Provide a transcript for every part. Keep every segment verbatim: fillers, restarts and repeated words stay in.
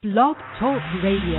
Blog Talk Radio.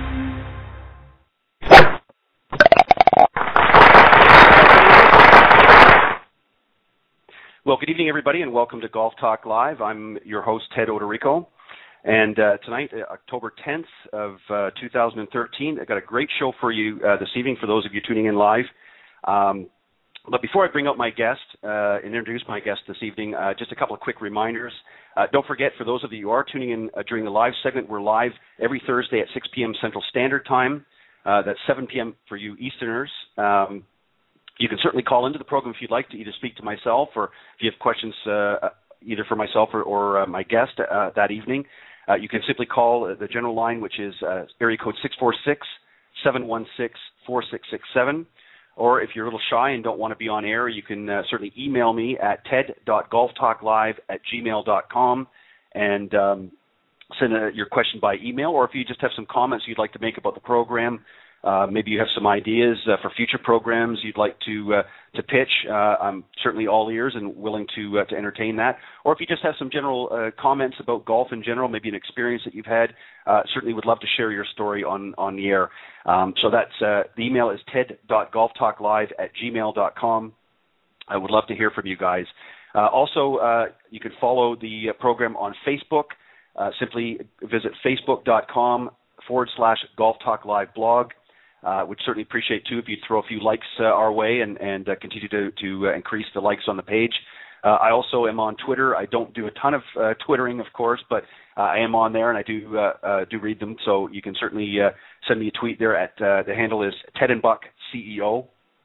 Well, good evening, everybody, and welcome to Golf Talk Live. I'm your host, Ted Odorico, and uh, tonight, uh, October tenth of uh, two thousand thirteen, I've got a great show for you uh, this evening for those of you tuning in live. Um, but before I bring out my guest uh, and introduce my guest this evening, uh, just a couple of quick reminders. Uh, don't forget, for those of you who are tuning in uh, during the live segment, we're live every Thursday at six p.m. Central Standard Time. Uh, that's seven p.m. for you Easterners. Um, You can certainly call into the program if you'd like to either speak to myself or if you have questions uh, either for myself or, or uh, my guest uh, that evening. Uh, you can simply call the general line, which is uh, area code six four six, seven one six, four six six seven. Or if you're a little shy and don't want to be on air, you can uh, certainly email me at ted dot golf talk live at gmail dot com and um, send uh, your question by email. Or if you just have some comments you'd like to make about the program, Uh, maybe you have some ideas uh, for future programs you'd like to uh, to pitch. Uh, I'm certainly all ears and willing to uh, to entertain that. Or if you just have some general uh, comments about golf in general, maybe an experience that you've had, uh, certainly would love to share your story on, on the air. Um, so that's uh, the email is ted dot golf talk live at gmail dot com. I would love to hear from you guys. Uh, also, uh, you can follow the program on Facebook. Uh, simply visit facebook dot com forward slash golf talk live blog. Uh, would certainly appreciate, too, if you'd throw a few likes uh, our way and, and uh, continue to, to uh, increase the likes on the page. Uh, I also am on Twitter. I don't do a ton of uh, Twittering, of course, but uh, I am on there, and I do uh, uh, do read them. So you can certainly uh, send me a tweet there at uh, the handle is Ted and Buck C E O.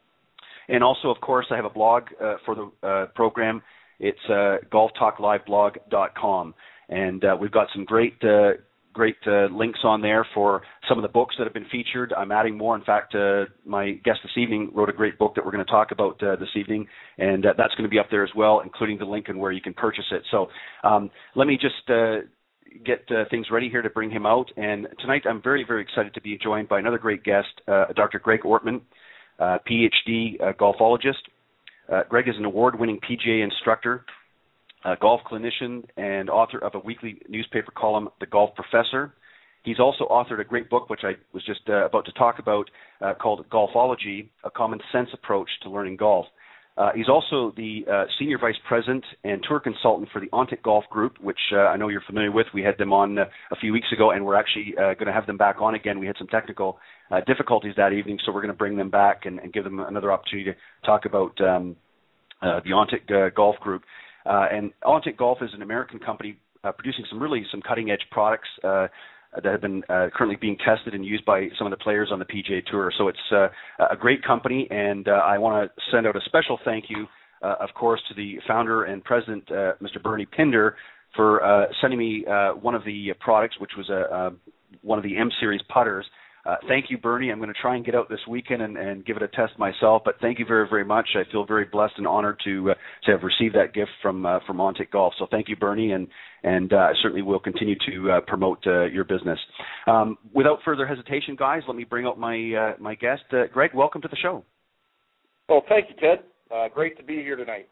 And also, of course, I have a blog uh, for the uh, program. It's uh, golf talk live blog dot com. And uh, we've got some great uh Great uh, links on there for some of the books that have been featured. I'm adding more. In fact, uh, my guest this evening wrote a great book that we're going to talk about uh, this evening, and uh, that's going to be up there as well, including the link and where you can purchase it. So um, let me just uh, get uh, things ready here to bring him out. And tonight I'm very, very excited to be joined by another great guest, uh, Doctor Greg Ortman, uh, P H D uh, golfologist. Uh, Greg is an award-winning P G A instructor, a golf clinician, and author of a weekly newspaper column, The Golf Professor. He's also authored a great book, which I was just uh, about to talk about, uh, called Golfology, A Common Sense Approach to Learning Golf. Uh, he's also the uh, Senior Vice President and Tour Consultant for the Ontic Golf Group, which uh, I know you're familiar with. We had them on uh, a few weeks ago, and we're actually uh, going to have them back on again. We had some technical uh, difficulties that evening, so we're going to bring them back and, and give them another opportunity to talk about um, uh, the Ontic uh, Golf Group. Uh, and Ontic Golf is an American company uh, producing some really some cutting-edge products uh, that have been uh, currently being tested and used by some of the players on the P G A Tour. So it's uh, a great company, and uh, I want to send out a special thank you, uh, of course, to the founder and president, uh, Mister Bernie Pinder, for uh, sending me uh, one of the products, which was a, uh, one of the M-Series putters. Uh, thank you, Bernie. I'm going to try and get out this weekend and, and give it a test myself, but thank you very, very much. I feel very blessed and honored to uh, to have received that gift from uh, from Ontic Golf. So thank you, Bernie, and and uh, I certainly will continue to uh, promote uh, your business. Um, without further hesitation, guys, let me bring out my uh, my guest. Uh, Greg, welcome to the show. Well, thank you, Ted. Uh, great to be here tonight.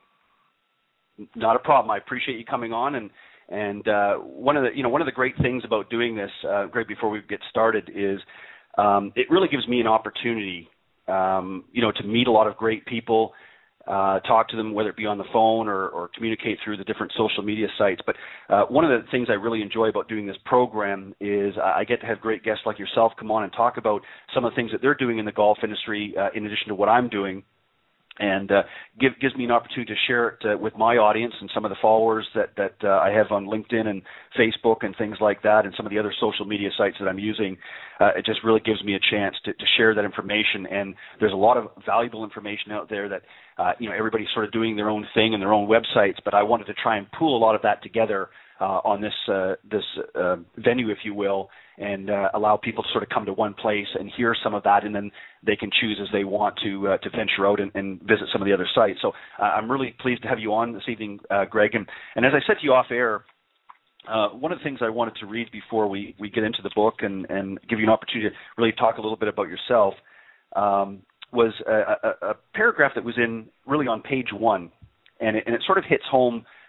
Not a problem. I appreciate you coming on, and and uh, one of the you know one of the great things about doing this, uh, Greg, before we get started, is Um, it really gives me an opportunity, um, you know, to meet a lot of great people, uh, talk to them, whether it be on the phone or, or communicate through the different social media sites. But uh, one of the things I really enjoy about doing this program is I get to have great guests like yourself come on and talk about some of the things that they're doing in the golf industry uh, in addition to what I'm doing. And uh, give, gives me an opportunity to share it uh, with my audience and some of the followers that, that uh, I have on LinkedIn and Facebook and things like that, and some of the other social media sites that I'm using. Uh, it just really gives me a chance to, to share that information. And there's a lot of valuable information out there that uh, you know everybody's sort of doing their own thing and their own websites. But I wanted to try and pool a lot of that together uh, on this uh, this uh, venue, if you will, and uh, allow people to sort of come to one place and hear some of that, and then they can choose as they want to uh, to venture out and, and visit some of the other sites. So uh, I'm really pleased to have you on this evening, uh, Greg. And, and as I said to you off air, uh, one of the things I wanted to read before we, we get into the book and, and give you an opportunity to really talk a little bit about yourself um, was a, a, a paragraph that was in really on page one, and it, and it sort of hits home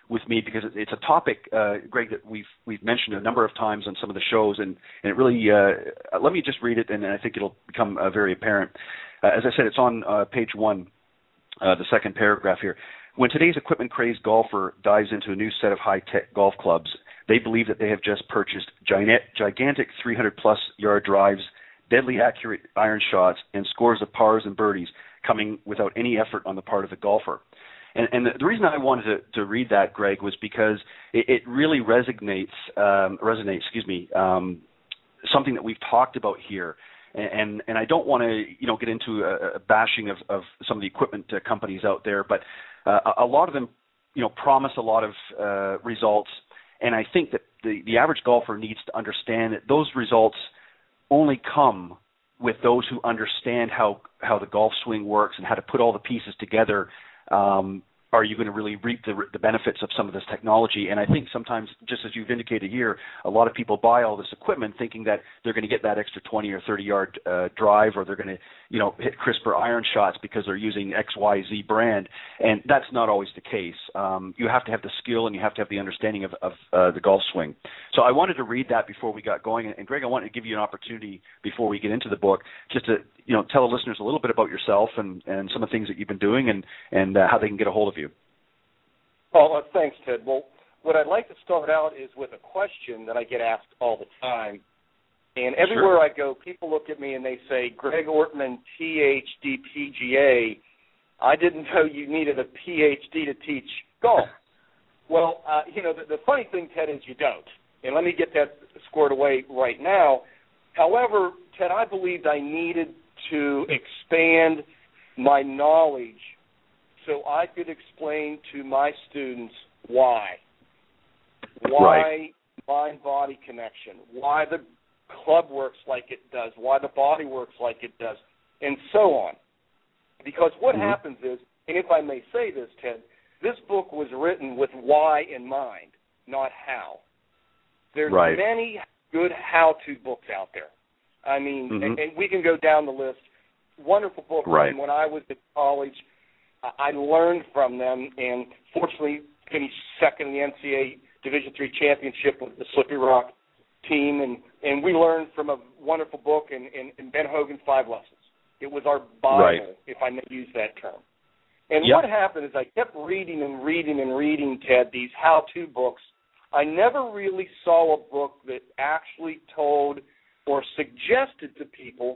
with me because it's a topic, uh, Greg, that we've we've mentioned a number of times on some of the shows, and, and it really, uh, let me just read it, and I think it'll become uh, very apparent. Uh, as I said, it's on uh, page one, uh, the second paragraph here. When today's equipment-crazed golfer dives into a new set of high-tech golf clubs, they believe that they have just purchased gigantic three hundred plus yard drives, deadly accurate iron shots, and scores of pars and birdies coming without any effort on the part of the golfer. And, and the, the reason I wanted to, to read that, Greg, was because it, it really resonates, um, resonates, excuse me, um, something that we've talked about here. And and I don't want to, you know, get into a, a bashing of, of some of the equipment uh, companies out there, but uh, a lot of them, you know, promise a lot of uh, results. And I think that the, the average golfer needs to understand that those results only come with those who understand how, how the golf swing works and how to put all the pieces together. Um, are you going to really reap the, the benefits of some of this technology? And I think sometimes, just as you've indicated here, a lot of people buy all this equipment thinking that they're going to get that extra twenty or thirty yard uh, drive, or they're going to, you know, hit crisper iron shots because they're using X Y Z brand. And that's not always the case. Um, you have to have the skill and you have to have the understanding of, of uh, the golf swing. So I wanted to read that before we got going. And Greg, I wanted to give you an opportunity before we get into the book, just to, you know, tell the listeners a little bit about yourself and, and some of the things that you've been doing and, and uh, how they can get a hold of you. Oh, uh, thanks, Ted. Well, what I'd like to start out is with a question that I get asked all the time. And everywhere Sure. I go, people look at me and they say, Greg Ortman, P H D, P G A, I didn't know you needed a P H D to teach golf. Well, uh, you know, the, the funny thing, Ted, is you don't. And let me get that squared away right now. However, Ted, I believed I needed to expand my knowledge so I could explain to my students why. Why right. mind-body connection, why the club works like it does, why the body works like it does, and so on. Because what mm-hmm. happens is, and if I may say this, Ted, this book was written with why in mind, not how. There's right. many good how-to books out there. I mean, mm-hmm. and, and we can go down the list. Wonderful books. Right. And when I was at college, I learned from them, and fortunately finished second in the N C A A Division three championship with the Slippery Rock team, and, and we learned from a wonderful book in, in, in Ben Hogan's Five Lessons. It was our Bible, right. if I may use that term. And yep. what happened is I kept reading and reading and reading, Ted, these how-to books. I never really saw a book that actually told or suggested to people,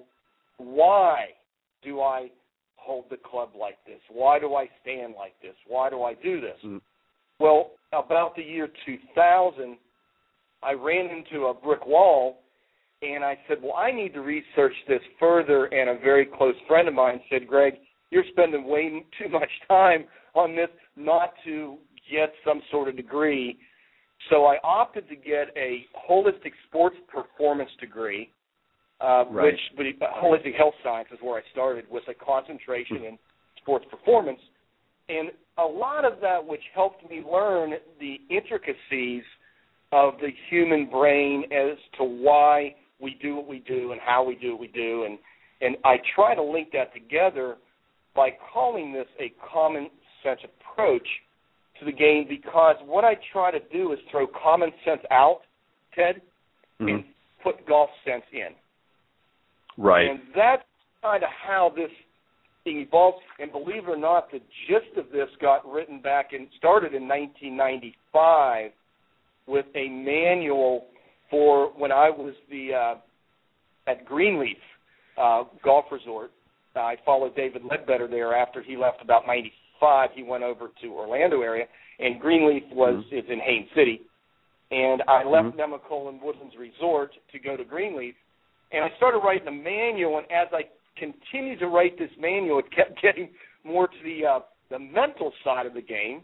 why do I hold the club like this? Why do I stand like this? Why do I do this? Mm. Well, about the year two thousand, I ran into a brick wall, and I said, well, I need to research this further, and a very close friend of mine said, Greg, you're spending way too much time on this not to get some sort of degree. So I opted to get a holistic sports performance degree, Uh, right. which, but holistic health science is where I started, with a concentration in sports performance. And a lot of that which helped me learn the intricacies of the human brain as to why we do what we do and how we do what we do. And, and I try to link that together by calling this a common sense approach to the game, because what I try to do is throw common sense out, Ted, mm-hmm. and put golf sense in. Right. And that's kind of how this thing evolved. And believe it or not, the gist of this got written back and started in nineteen ninety-five with a manual for when I was the uh, at Greenleaf uh, Golf Resort. Uh, I followed David Ledbetter there after he left about ninety-five. He went over to Orlando area, and Greenleaf was mm-hmm. is in Haines City. And I left mm-hmm. Nemacolin Woodlands Resort to go to Greenleaf. And I started writing a manual, and as I continued to write this manual, it kept getting more to the uh, the mental side of the game.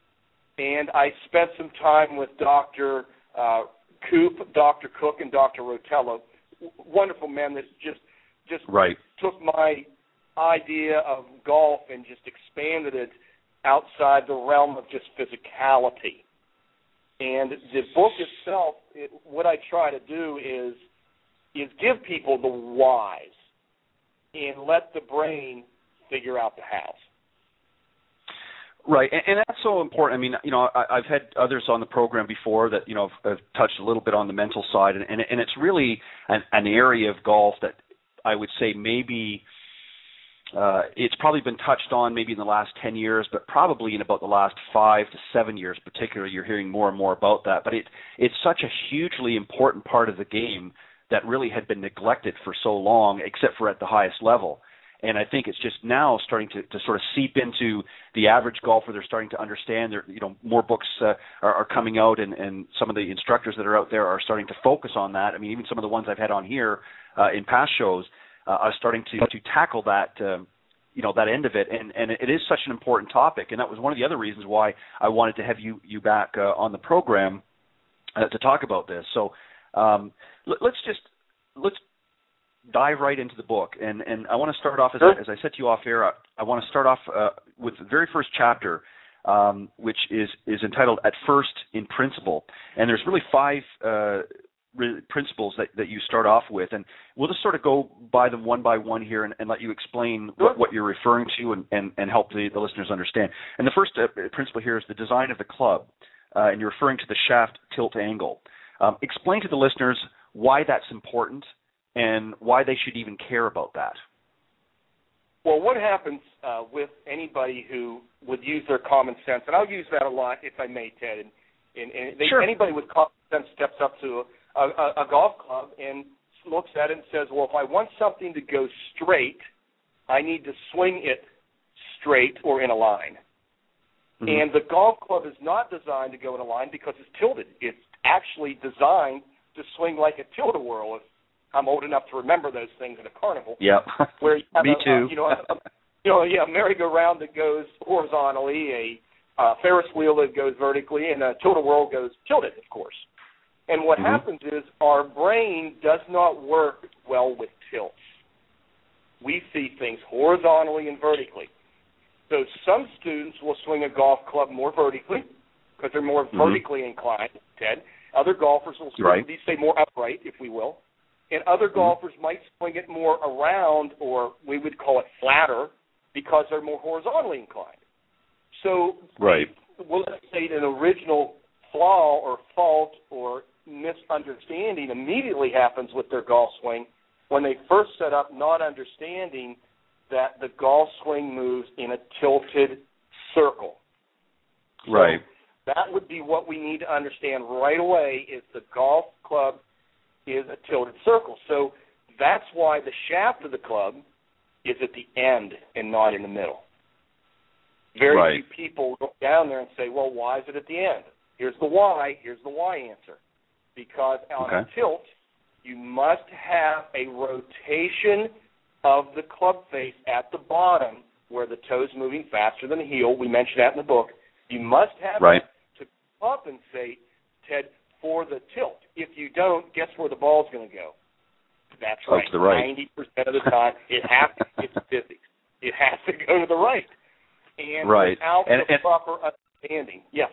And I spent some time with Doctor Uh, Coop, Doctor Cook, and Doctor Rotello, w- wonderful men that just just right. took my idea of golf and just expanded it outside the realm of just physicality. And the book itself, it, what I try to do is is give people the whys and let the brain figure out the hows. Right, and, and that's so important. I mean, you know, I, I've had others on the program before that, you know, have, have touched a little bit on the mental side, and, and, and it's really an, an area of golf that I would say maybe uh, it's probably been touched on maybe in the last ten years, but probably in about the last five to seven years particularly, you're hearing more and more about that. But it it's such a hugely important part of the game that really had been neglected for so long, except for at the highest level. And I think it's just now starting to, to sort of seep into the average golfer. They're starting to understand. There, you know, more books uh, are, are coming out, and, and some of the instructors that are out there are starting to focus on that. I mean, even some of the ones I've had on here uh, in past shows uh, are starting to, to tackle that, um, you know, that end of it. And, and it is such an important topic. And that was one of the other reasons why I wanted to have you you back uh, on the program uh, to talk about this. So um, let, let's just let's. dive right into the book, and and I want to start off as, sure. I, as I said to you off air. I, I want to start off uh, with the very first chapter, um, which is is entitled "At First in Principle," and there's really five uh, re- principles that, that you start off with, and we'll just sort of go by them one by one here, and, and let you explain sure. what, what you're referring to, and, and, and help the, the listeners understand. And the first uh, principle here is the design of the club, uh, and you're referring to the shaft tilt angle. Um, explain to the listeners why that's important, and why they should even care about that. Well, what happens uh, with anybody who would use their common sense, and I'll use that a lot, if I may, Ted, and, and, and they, sure. anybody with common sense steps up to a, a, a golf club and looks at it and says, well, if I want something to go straight, I need to swing it straight or in a line. Mm-hmm. And the golf club is not designed to go in a line because it's tilted. It's actually designed to swing like a tilt-a-whirl. I'm old enough to remember those things at a carnival. Yep. Where you have Me a, too. Uh, you know, a, you know, yeah, a merry-go-round that goes horizontally, a uh, Ferris wheel that goes vertically, and a tilt-a-whirl goes tilted, of course. And what mm-hmm. happens is our brain does not work well with tilts. We see things horizontally and vertically. So some students will swing a golf club more vertically because they're more mm-hmm. vertically inclined, Ted. Other golfers will swing, right. these say more upright, if we will. And other golfers mm-hmm. might swing it more around, or we would call it flatter, because they're more horizontally inclined. So, right. well, let's say an original flaw or fault or misunderstanding immediately happens with their golf swing when they first set up, not understanding that the golf swing moves in a tilted circle. Right. So that would be what we need to understand right away is the golf club is a tilted circle. So that's why the shaft of the club is at the end and not in the middle. Very right. few people go down there and say, well, why is it at the end? Here's the why. Here's the why answer. Because on okay. a tilt, you must have a rotation of the club face at the bottom where the toe's moving faster than the heel. We mentioned that in the book. You must have right. that to compensate, Ted, for the tilt. If you don't, guess where the ball's going to go? That's oh, right. To the right. ninety percent of the time, it has to, it's physics. It has to go to the right. And right. without and, the and, proper understanding, yes.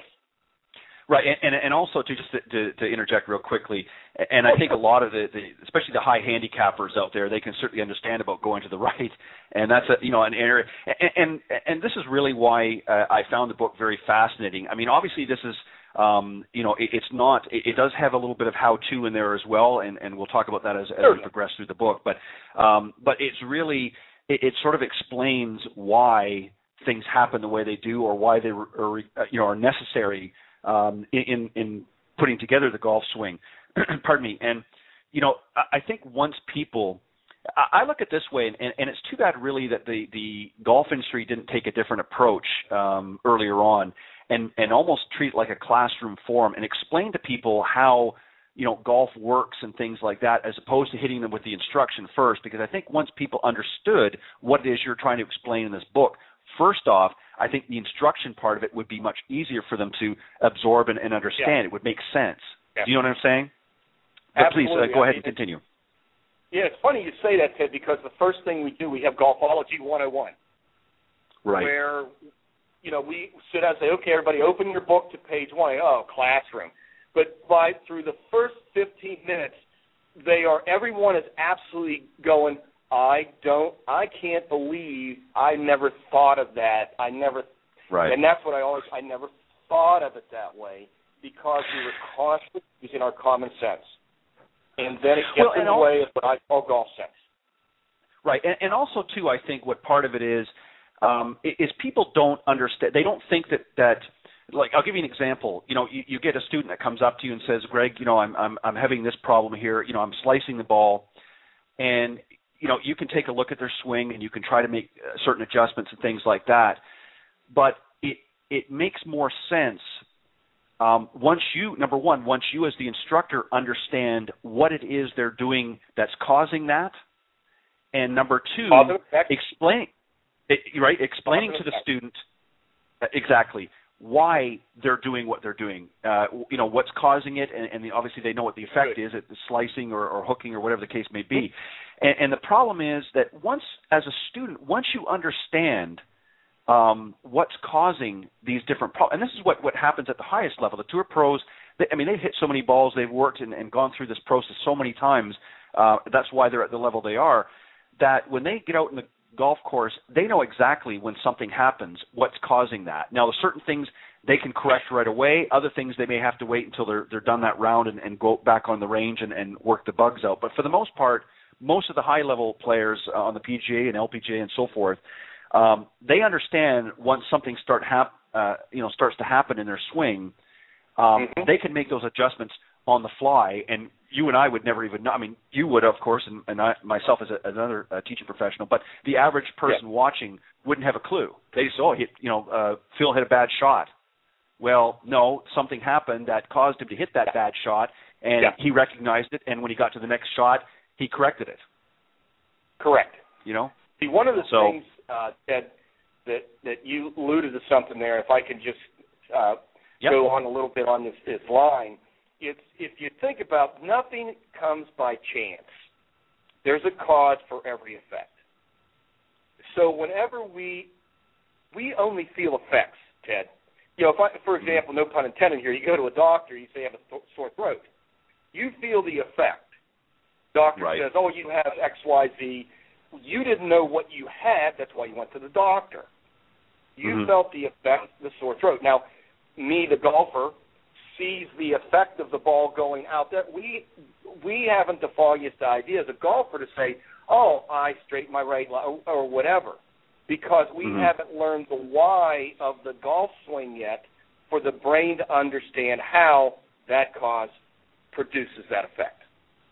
Right, and, and and also to just to, to interject real quickly, and I think a lot of the, the, especially the high handicappers out there, they can certainly understand about going to the right, and that's a you know an area, and and, and this is really why uh, I found the book very fascinating. I mean, obviously this is um, you know it, it's not it, it does have a little bit of how-to in there as well, and, and we'll talk about that as, as sure. we progress through the book. But um, but it's really it, it sort of explains why things happen the way they do, or why they are you know are necessary. Um, in, in putting together the golf swing, pardon me, and you know, I, I think once people, I, I look at it this way, and, and it's too bad really that the, the golf industry didn't take a different approach um, earlier on, and, and almost treat it like a classroom forum and explain to people how you know golf works and things like that, as opposed to hitting them with the instruction first. Because I think once people understood what it is you're trying to explain in this book, first off, I think the instruction part of it would be much easier for them to absorb and, and understand. Yeah. It would make sense. Yeah. Do you know what I'm saying? But Absolutely. please, uh, go I ahead mean, and continue. Yeah, it's funny you say that, Ted, because the first thing we do, we have Golfology one oh one. Right. Where, you know, we sit down and say, okay, everybody, open your book to page one. Oh, classroom. But by through the first fifteen minutes, they are, everyone is absolutely going, I don't, I can't believe I never thought of that. I never, Right. And that's what I always, I never thought of it that way because we were constantly using our common sense. And then it gets well, in the al- way of what I call golf sense. Right. And, and also, too, I think what part of it is, um, is people don't understand, they don't think that, that, like, I'll give you an example. You know, you, you get a student that comes up to you and says, Greg, you know, I'm, I'm, I'm having this problem here. You know, I'm slicing the ball. And, you know, you can take a look at their swing and you can try to make certain adjustments and things like that. But it, it makes more sense um, once you, number one, once you as the instructor understand what it is they're doing that's causing that. And number two, explain, right, explaining to the student exactly why they're doing what they're doing, uh, you know, what's causing it, and, and the, obviously they know what the effect is, it's slicing or, or hooking or whatever the case may be. And, and the problem is that once, as a student, once you understand um, what's causing these different problems, and this is what, what happens at the highest level, the tour pros, they, I mean, they've hit so many balls, they've worked and, and gone through this process so many times, uh, that's why they're at the level they are, that when they get out in the golf course, they know exactly when something happens, what's causing that. Now, there's certain things they can correct right away. Other things they may have to wait until they're they're done that round and, and go back on the range and, and work the bugs out. But for the most part, most of the high-level players uh, on the P G A and L P G A and so forth, um, they understand once something start hap- uh, you know starts to happen in their swing, um, mm-hmm. they can make those adjustments on the fly, and you and I would never even know. I mean, you would, of course, and, and I, myself as a, another uh, teaching professional, but the average person yeah. watching wouldn't have a clue. They say, oh, he, you know, uh, Phil hit a bad shot. Well, no, something happened that caused him to hit that yeah. bad shot, and yeah. he recognized it, and when he got to the next shot, he corrected it. Correct. You know? See, one of the so, things, uh, Ted, that, that you alluded to something there, if I can just uh, yep. go on a little bit on this, this line, It's, if you think about nothing comes by chance, there's a cause for every effect. So whenever we we only feel effects, Ted. You know, if I, for example, no pun intended here, you go to a doctor, you say you have a th- sore throat. You feel the effect. Doctor right. says, oh, you have X Y Z. You didn't know what you had. That's why you went to the doctor. You mm-hmm. felt the effect, the sore throat. Now, me, the golfer, sees the effect of the ball going out there. We we haven't the foggiest idea as a golfer to say, oh, I straighten my right leg or, or whatever, because we mm-hmm. haven't learned the why of the golf swing yet for the brain to understand how that cause produces that effect.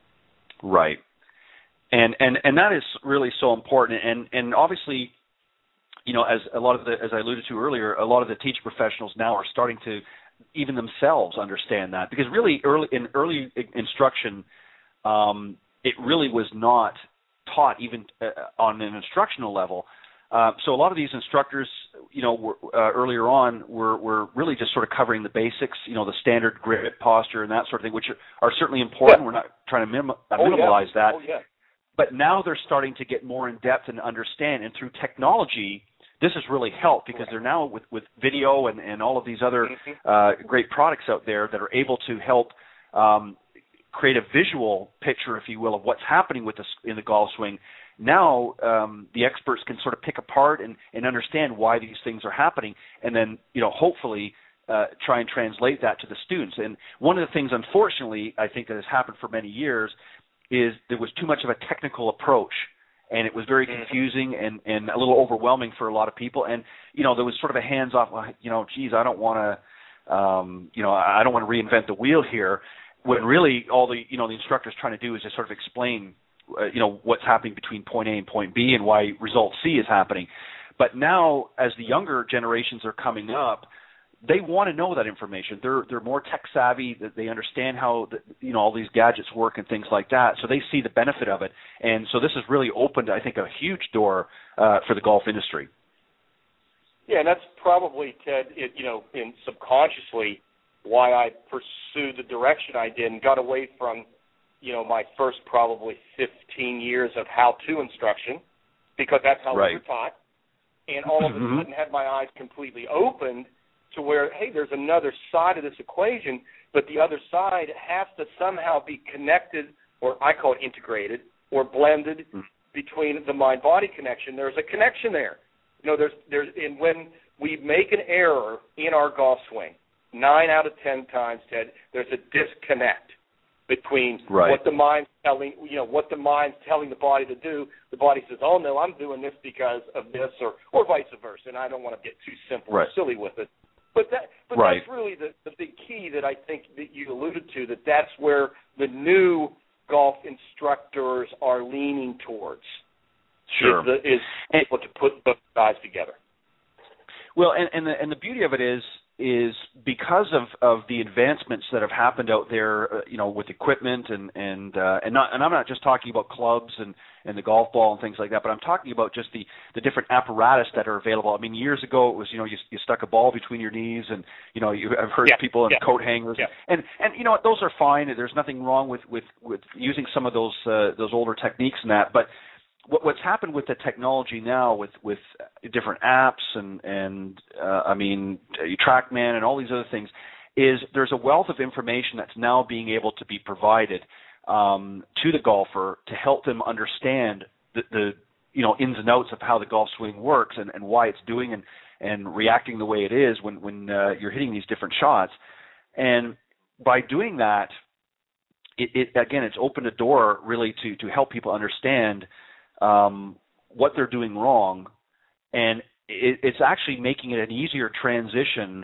Right. And and, and that is really so important. And, and obviously, you know, as a lot of the as I alluded to earlier, a lot of the teaching professionals now are starting to even themselves understand that, because really early in early instruction, um, it really was not taught even uh, on an instructional level. Uh, so a lot of these instructors, you know, were, uh, earlier on were, were really just sort of covering the basics, you know, the standard grip, posture, and that sort of thing, which are, are certainly important. Yeah. We're not trying to minim- uh, oh, minimalize yeah. that. Oh, yeah. But now they're starting to get more in depth and understand, and through technology, this has really helped, because they're now with, with video and, and all of these other uh, great products out there that are able to help um, create a visual picture, if you will, of what's happening with this in the golf swing. Now um, the experts can sort of pick apart and, and understand why these things are happening, and then, you know, hopefully uh, try and translate that to the students. And one of the things, unfortunately, I think that has happened for many years is there was too much of a technical approach. And it was very confusing and, and a little overwhelming for a lot of people. And, you know, there was sort of a hands-off, well, you know, geez, I don't want to, um, you know, I don't want to reinvent the wheel here. When really all the, you know, the instructor's trying to do is just sort of explain, uh, you know, what's happening between point A and point B and why result C is happening. But now, as the younger generations are coming up, they want to know that information. They're they're more tech savvy. That they understand how the, you know all these gadgets work and things like that. So they see the benefit of it, and so this has really opened, I think, a huge door uh, for the golf industry. Yeah, and that's probably, Ted, it, you know, in subconsciously why I pursued the direction I did and got away from, you know, my first probably fifteen years of how-to instruction, because that's how right. we were taught, and all of a mm-hmm. sudden had my eyes completely opened to where, hey, there's another side of this equation, but the other side has to somehow be connected, or I call it integrated, or blended mm-hmm. between the mind-body connection. There's a connection there. You know, there's there's and when we make an error in our golf swing. Nine out of ten times, Ted, there's a disconnect between right. what the mind's telling, you know, what the mind's telling the body to do. The body says, "Oh no, I'm doing this because of this," or or vice versa. And I don't want to get too simple right. or silly with it, but that but right. that's really the the big key that I think that you alluded to. That that's where the new golf instructors are leaning towards. Sure, is, the, is able to put both sides together. Well, and and the, and the beauty of it is. is because of, of the advancements that have happened out there, uh, you know, with equipment and and uh, and not and I'm not just talking about clubs and, and the golf ball and things like that, but I'm talking about just the, the different apparatus that are available. I mean, years ago it was, you know, you, you stuck a ball between your knees, and you know, you I've heard yeah, people in yeah. coat hangers, yeah. and and you know what, those are fine. There's nothing wrong with with, with using some of those uh, those older techniques and that, but what's happened with the technology now, with with different apps and and uh, I mean TrackMan and all these other things, is there's a wealth of information that's now being able to be provided um, to the golfer to help them understand the, the you know ins and outs of how the golf swing works and, and why it's doing and and reacting the way it is when when uh, you're hitting these different shots. And by doing that, it, it again it's opened a door really to to help people understand Um, what they're doing wrong, and it, it's actually making it an easier transition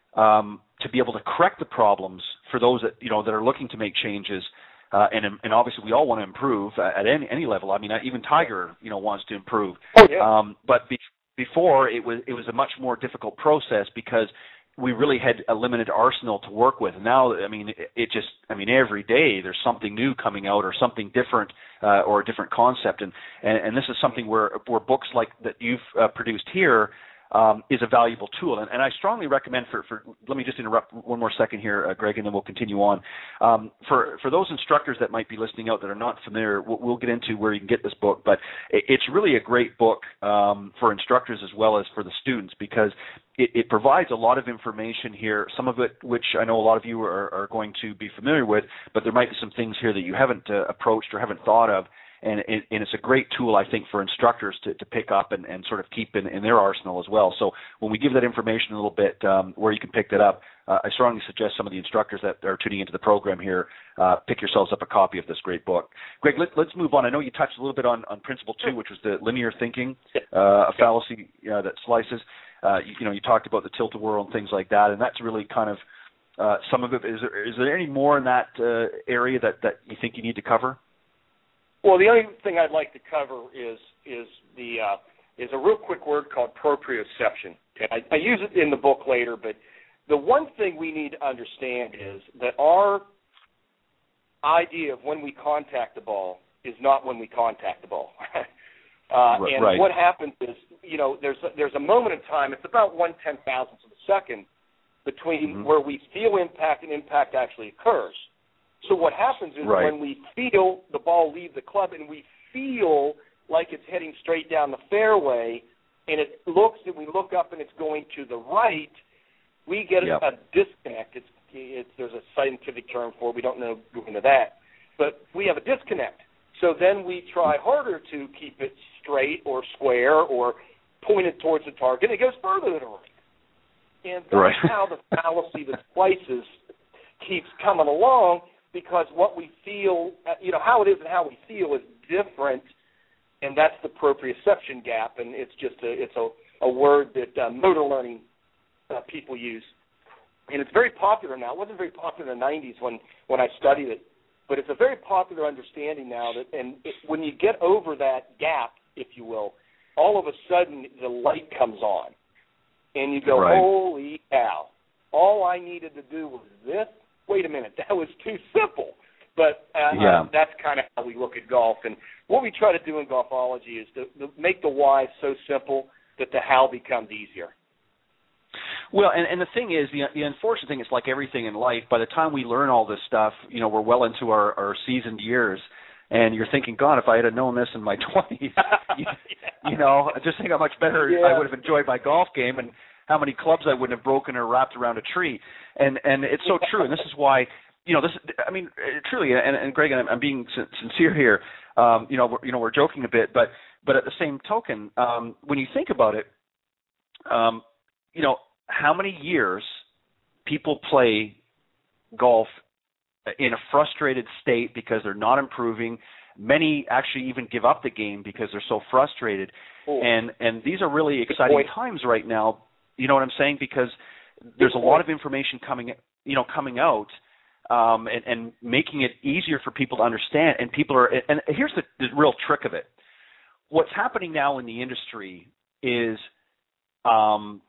um, to be able to correct the problems for those that you know that are looking to make changes. Uh, and and obviously we all want to improve at any any level. I mean, even Tiger, you know, wants to improve. Oh, yeah. Um, but be, before it was it was a much more difficult process because we really had a limited arsenal to work with. Now, I mean, it, it just, I mean, every day there's something new coming out or something different uh, or a different concept. And, and, and this is something where, where books like that you've uh, produced here um, is a valuable tool. And, and I strongly recommend for, for, let me just interrupt one more second here, uh, Greg, and then we'll continue on. Um, for, for those instructors that might be listening out that are not familiar, we'll, we'll get into where you can get this book, but it, it's really a great book um, for instructors as well as for the students, because it, it provides a lot of information here, some of it which I know a lot of you are, are going to be familiar with, but there might be some things here that you haven't uh, approached or haven't thought of. And, it, and it's a great tool, I think, for instructors to, to pick up and, and sort of keep in, in their arsenal as well. So when we give that information a little bit um, where you can pick that up, uh, I strongly suggest some of the instructors that are tuning into the program here, uh, pick yourselves up a copy of this great book. Greg, let, let's move on. I know you touched a little bit on, on Principle two, which was the linear thinking, uh, a fallacy uh, that slices. Uh, you, you know, you talked about the tilt-a-whirl and things like that, and that's really kind of uh, some of it. Is there, is there any more in that uh, area that, that you think you need to cover? Well, the only thing I'd like to cover is is the uh, is a real quick word called proprioception. And I, I use it in the book later, but the one thing we need to understand is that our idea of when we contact the ball is not when we contact the ball. uh, and right. what happens is, you know, there's a, there's a moment in time. It's about one ten thousandth of a second between mm-hmm. where we feel impact and impact actually occurs. So what happens is right. when we feel the ball leave the club and we feel like it's heading straight down the fairway, and it looks and we look up and it's going to the right, we get yep. a, a disconnect. It's, it's there's a scientific term for it. We don't know go into that, but we have a disconnect. So then we try harder to keep it straight or square or pointed towards the target. It goes further than the right, and that's right. how the fallacy that slices keeps coming along. Because what we feel, you know, how it is and how we feel is different, and that's the proprioception gap. And it's just a, it's a, a word that uh, motor learning uh, people use, and it's very popular now. It wasn't very popular in the nineties when, when I studied it, but it's a very popular understanding now. That and it, when you get over that gap, if you will, all of a sudden the light comes on, and you go, right. holy cow! All I needed to do was this. Wait a minute, that was too simple. But uh, yeah. uh, that's kind of how we look at golf. And what we try to do in golfology is to, to make the why so simple that the how becomes easier. Well, and, and the thing is, the, the unfortunate thing is like everything in life, by the time we learn all this stuff, you know, we're well into our, our seasoned years. And you're thinking, God, if I had known this in my twenties, you, you know, just think how much better yeah. I would have enjoyed my golf game and how many clubs I wouldn't have broken or wrapped around a tree. And and it's so true. And this is why, you know, this. I mean, truly, and, and Greg, and I'm, I'm being sincere here. Um, you know, we're, you know, we're joking a bit, but but at the same token, um, when you think about it, um, you know, how many years people play golf in a frustrated state because they're not improving. Many actually even give up the game because they're so frustrated. Ooh. And and these are really exciting times right now. You know what I'm saying? Because there's a lot of information coming, you know, coming out, um, and, and making it easier for people to understand. And people are. And here's the, the real trick of it. What's happening now in the industry is, um,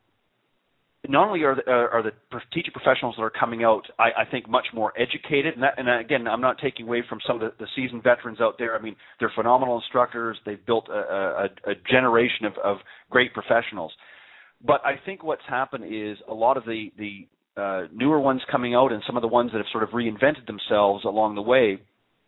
not only are the, are the teaching professionals that are coming out, I, I think, much more educated. And, that, and again, I'm not taking away from some of the, the seasoned veterans out there. I mean, they're phenomenal instructors. They've built a, a, a generation of, of great professionals. But I think what's happened is a lot of the, the uh, newer ones coming out and some of the ones that have sort of reinvented themselves along the way,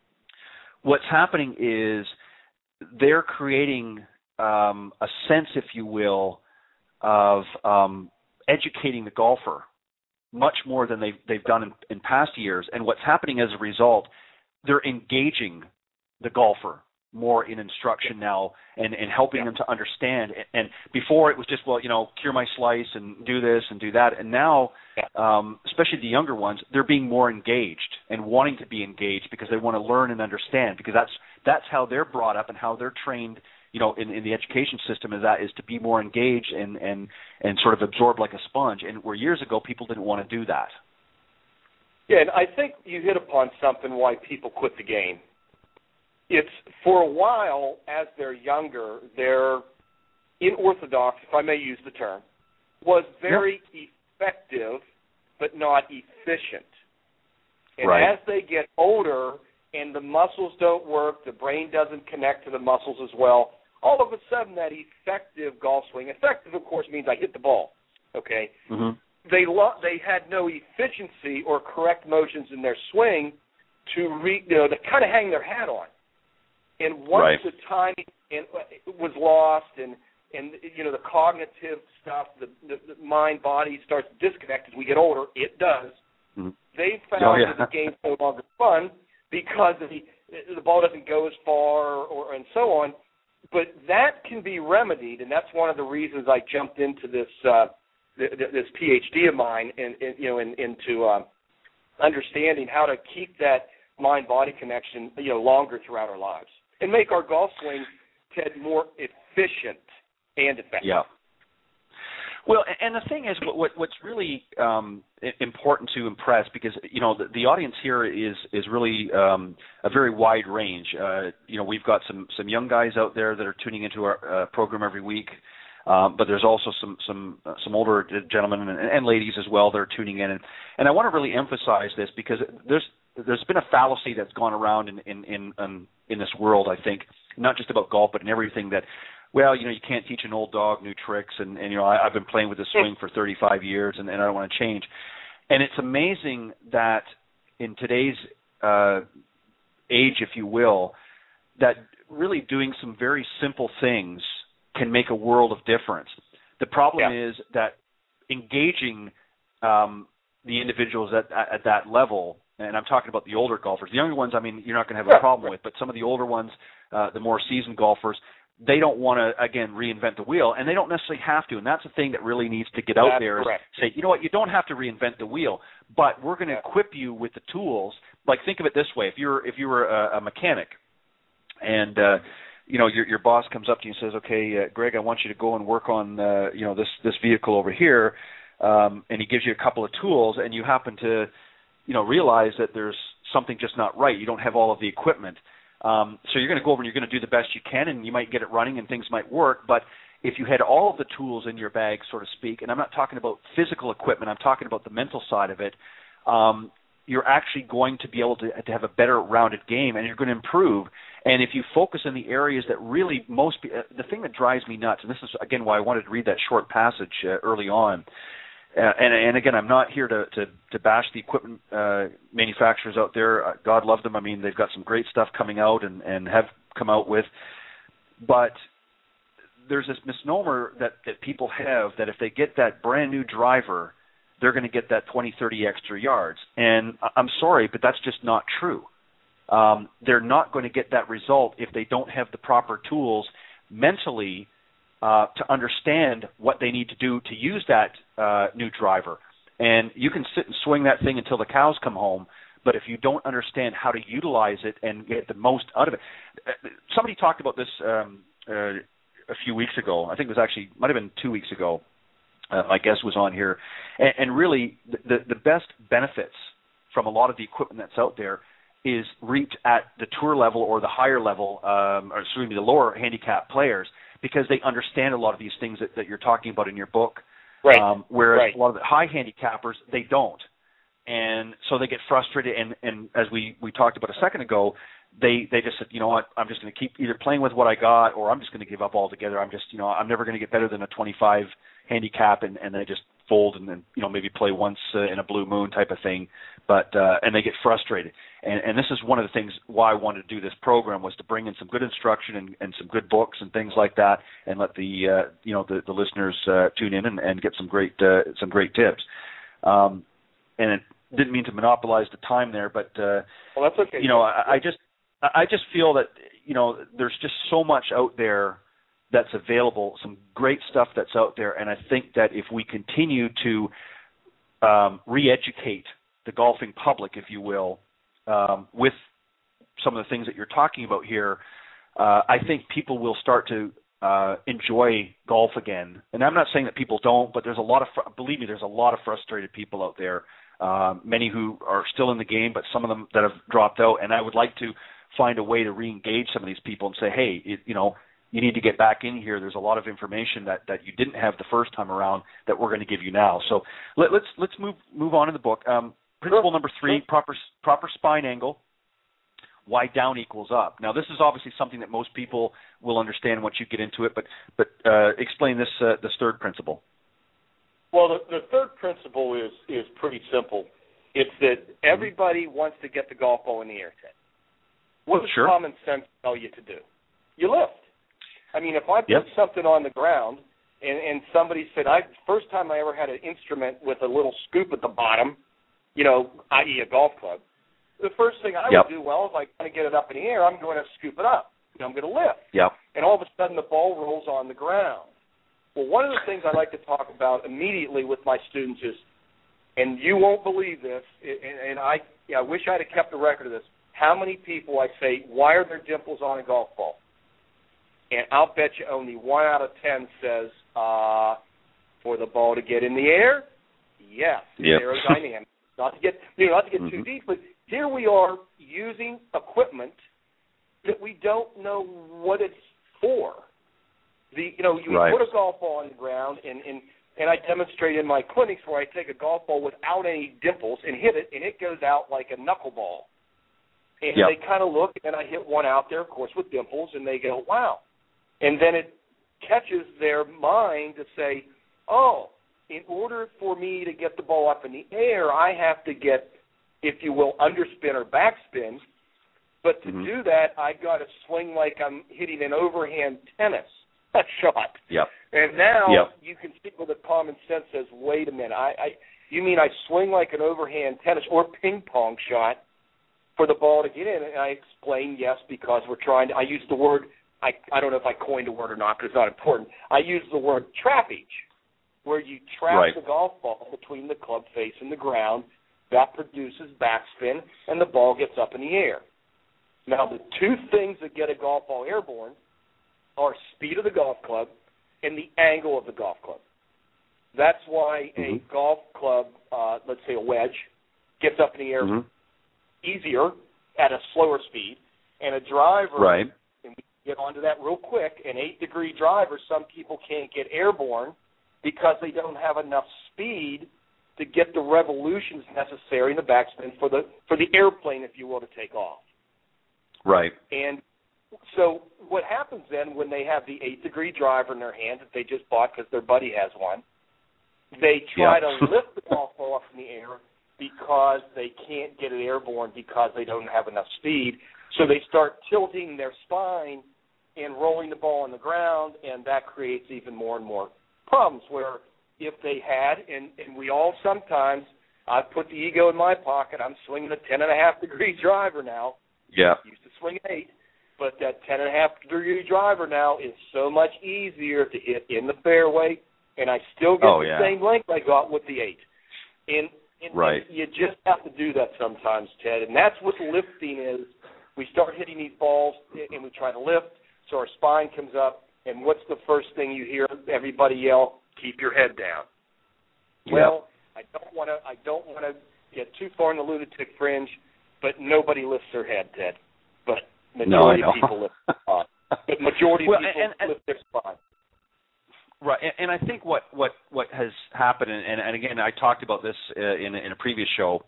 what's happening is they're creating um, a sense, if you will, of um, educating the golfer much more than they've, they've done in, in past years. And what's happening as a result, they're engaging the golfer more in instruction now and, and helping yeah. them to understand. And before it was just, well, you know, cure my slice and do this and do that. And now, yeah. um, especially the younger ones, they're being more engaged and wanting to be engaged because they want to learn and understand, because that's that's how they're brought up and how they're trained, you know, in, in the education system, is that is to be more engaged and, and, and sort of absorb like a sponge. And where years ago people didn't want to do that. Yeah, and I think you hit upon something why people quit the game. It's for a while, as they're younger, their unorthodox, if I may use the term, was very yep. effective but not efficient. And right. as they get older and the muscles don't work, the brain doesn't connect to the muscles as well, all of a sudden that effective golf swing, effective of course means I hit the ball, okay? Mm-hmm. They lo- they had no efficiency or correct motions in their swing to re- you know to kind of hang their hat on. And once right. the timing was lost, and, and you know the cognitive stuff, the, the, the mind body starts to disconnect as we get older. It does. Mm-hmm. They found oh, yeah. that the game's no longer fun because the the ball doesn't go as far, or and so on. But that can be remedied, and that's one of the reasons I jumped into this uh, th- th- this PhD of mine, in, in you know, in, into uh, understanding how to keep that mind-body connection, you know, longer throughout our lives, and make our golf swing, Ted, more efficient and effective. Yeah. Well, and the thing is, what, what's really um, important to impress, because you know the, the audience here is is really um, a very wide range. Uh, you know, we've got some some young guys out there that are tuning into our uh, program every week, um, but there's also some some uh, some older gentlemen and, and ladies as well that are tuning in, and, and I want to really emphasize this because there's there's been a fallacy that's gone around in in in, in, in this world, I think, not just about golf, but in everything, that, well, you know, you can't teach an old dog new tricks, and, and you know, I, I've been playing with this swing for thirty-five years, and, and I don't want to change. And it's amazing that in today's uh, age, if you will, that really doing some very simple things can make a world of difference. The problem yeah. is that engaging um, the individuals at, at that level, and I'm talking about the older golfers. The younger ones, I mean, you're not going to have a problem with, but some of the older ones, uh, the more seasoned golfers, they don't want to, again, reinvent the wheel, and they don't necessarily have to, and that's the thing that really needs to get out that's there, is correct. say, you know what, you don't have to reinvent the wheel, but we're going to yeah. equip you with the tools. Like, think of it this way. If you're if you were a, a mechanic, and uh, you know, your your boss comes up to you and says, okay, uh, Greg, I want you to go and work on uh, you know this this vehicle over here, um, and he gives you a couple of tools, and you happen to you know realize that there's something just not right. You don't have all of the equipment. Um, so you're going to go over and you're going to do the best you can, and you might get it running and things might work. But if you had all of the tools in your bag, so to speak, and I'm not talking about physical equipment, I'm talking about the mental side of it, um, you're actually going to be able to, to have a better rounded game, and you're going to improve. And if you focus in the areas that really most – uh, the thing that drives me nuts, and this is, again, why I wanted to read that short passage uh, early on, Uh, and, and again, I'm not here to, to, to bash the equipment uh, manufacturers out there. Uh, God love them. I mean, they've got some great stuff coming out and, and have come out with. But there's this misnomer that, that people have that if they get that brand new driver, they're going to get that twenty, thirty extra yards. And I'm sorry, but that's just not true. Um, they're not going to get that result if they don't have the proper tools mentally uh, to understand what they need to do to use that uh, new driver. And you can sit and swing that thing until the cows come home, but if you don't understand how to utilize it and get the most out of it. Somebody talked about this um, uh, a few weeks ago. I think it was actually, might have been two weeks ago. Uh, my guest was on here. And, and really, the, the best benefits from a lot of the equipment that's out there is reaped at the tour level or the higher level, um, or excuse me, the lower handicap players, because they understand a lot of these things that, that you're talking about in your book. Right. Um, whereas right. a lot of the high handicappers, they don't. And so they get frustrated, and, and as we, we talked about a second ago, they, they just said, you know what, I'm just going to keep either playing with what I got, or I'm just going to give up altogether. I'm just, you know, I'm never going to get better than a twenty-five handicap, and, and they just fold and then, you know, maybe play once uh, in a blue moon type of thing, but uh, and they get frustrated. And, and this is one of the things why I wanted to do this program, was to bring in some good instruction and, and some good books and things like that, and let the uh, you know the, the listeners uh, tune in and, and get some great uh, some great tips. Um, and it didn't mean to monopolize the time there, but uh, well, that's okay. You know, I, I just I just feel that you know there's just so much out there that's available, some great stuff that's out there, and I think that if we continue to um, re-educate the golfing public, if you will, um, with some of the things that you're talking about here, uh, I think people will start to uh, enjoy golf again. And I'm not saying that people don't, but there's a lot of, fr- believe me, there's a lot of frustrated people out there, um, many who are still in the game, but some of them that have dropped out, and I would like to find a way to re-engage some of these people and say, hey, it, you know, you need to get back in here. There's a lot of information that, that you didn't have the first time around that we're going to give you now. So let, let's let's move move on in the book. Um, principle number three: proper proper spine angle. Why down equals up. Now, this is obviously something that most people will understand once you get into it. But but uh, explain this uh, this third principle. Well, the, the third principle is is pretty simple. It's that everybody mm-hmm. wants to get the golf ball in the air, Ted. What does sure. common sense tell you to do? You lift. I mean, if I put yep. something on the ground and, and somebody said, I first time I ever had an instrument with a little scoop at the bottom, you know, that is a golf club, the first thing I yep. would do, well, if I kind of get it up in the air, I'm going to scoop it up. You know, I'm going to lift. Yep. And all of a sudden the ball rolls on the ground. Well, one of the things I like to talk about immediately with my students is, and you won't believe this, and, and I, yeah, I wish I had kept a record of this, how many people I say, why are there dimples on a golf ball? And I'll bet you only one out of ten says, uh, for the ball to get in the air? Yes, yep. aerodynamics. Not to get, you know, not to get mm-hmm. too deep, but here we are using equipment that we don't know what it's for. The, you know, you right. put a golf ball on the ground, and, and, and I demonstrate in my clinics where I take a golf ball without any dimples and hit it, and it goes out like a knuckleball. And yep. they kind of look, and I hit one out there, of course, with dimples, and they go, wow. And then it catches their mind to say, oh, in order for me to get the ball up in the air, I have to get, if you will, underspin or backspin. But to mm-hmm. do that, I've got to swing like I'm hitting an overhand tennis shot. Yep. And now yep. you can see where the common sense says, wait a minute, I, I you mean I swing like an overhand tennis or ping pong shot for the ball to get in? And I explain, yes, because we're trying to, I use the word, I, I don't know if I coined a word or not because it's not important. I use the word trappage, where you trap right. the golf ball between the club face and the ground. That produces backspin, and the ball gets up in the air. Now, the two things that get a golf ball airborne are speed of the golf club and the angle of the golf club. That's why mm-hmm. a golf club, uh, let's say a wedge, gets up in the air mm-hmm. easier at a slower speed, and a driver, right. and we get onto that real quick, an eight-degree driver, some people can't get airborne because they don't have enough speed to get the revolutions necessary in the backspin for the for the airplane, if you will, to take off. Right. And so what happens then when they have the eight-degree driver in their hand that they just bought because their buddy has one, they try yeah. to lift the golf ball up in the air because they can't get it airborne because they don't have enough speed. So they start tilting their spine and rolling the ball on the ground, and that creates even more and more problems where if they had, and, and we all sometimes, I put the ego in my pocket, I'm swinging a ten and a half degree driver now. Yeah. Used to swing an eight, but that ten and a half degree driver now is so much easier to hit in the fairway, and I still get oh, the yeah. same length I got with the eight. And, and, right. and you just have to do that sometimes, Ted, and that's what lifting is. We start hitting these balls, and we try to lift, so our spine comes up, and what's the first thing you hear everybody yell? Keep your head down. Yeah. Well, I don't want to. I don't want to get too far in the lunatic fringe, but nobody lifts their head, Ted. But majority no, of people lift their spine. But majority well, of people and, and, lift their spine. Right, and, and I think what, what, what has happened, and, and again, I talked about this uh, in, in a previous show.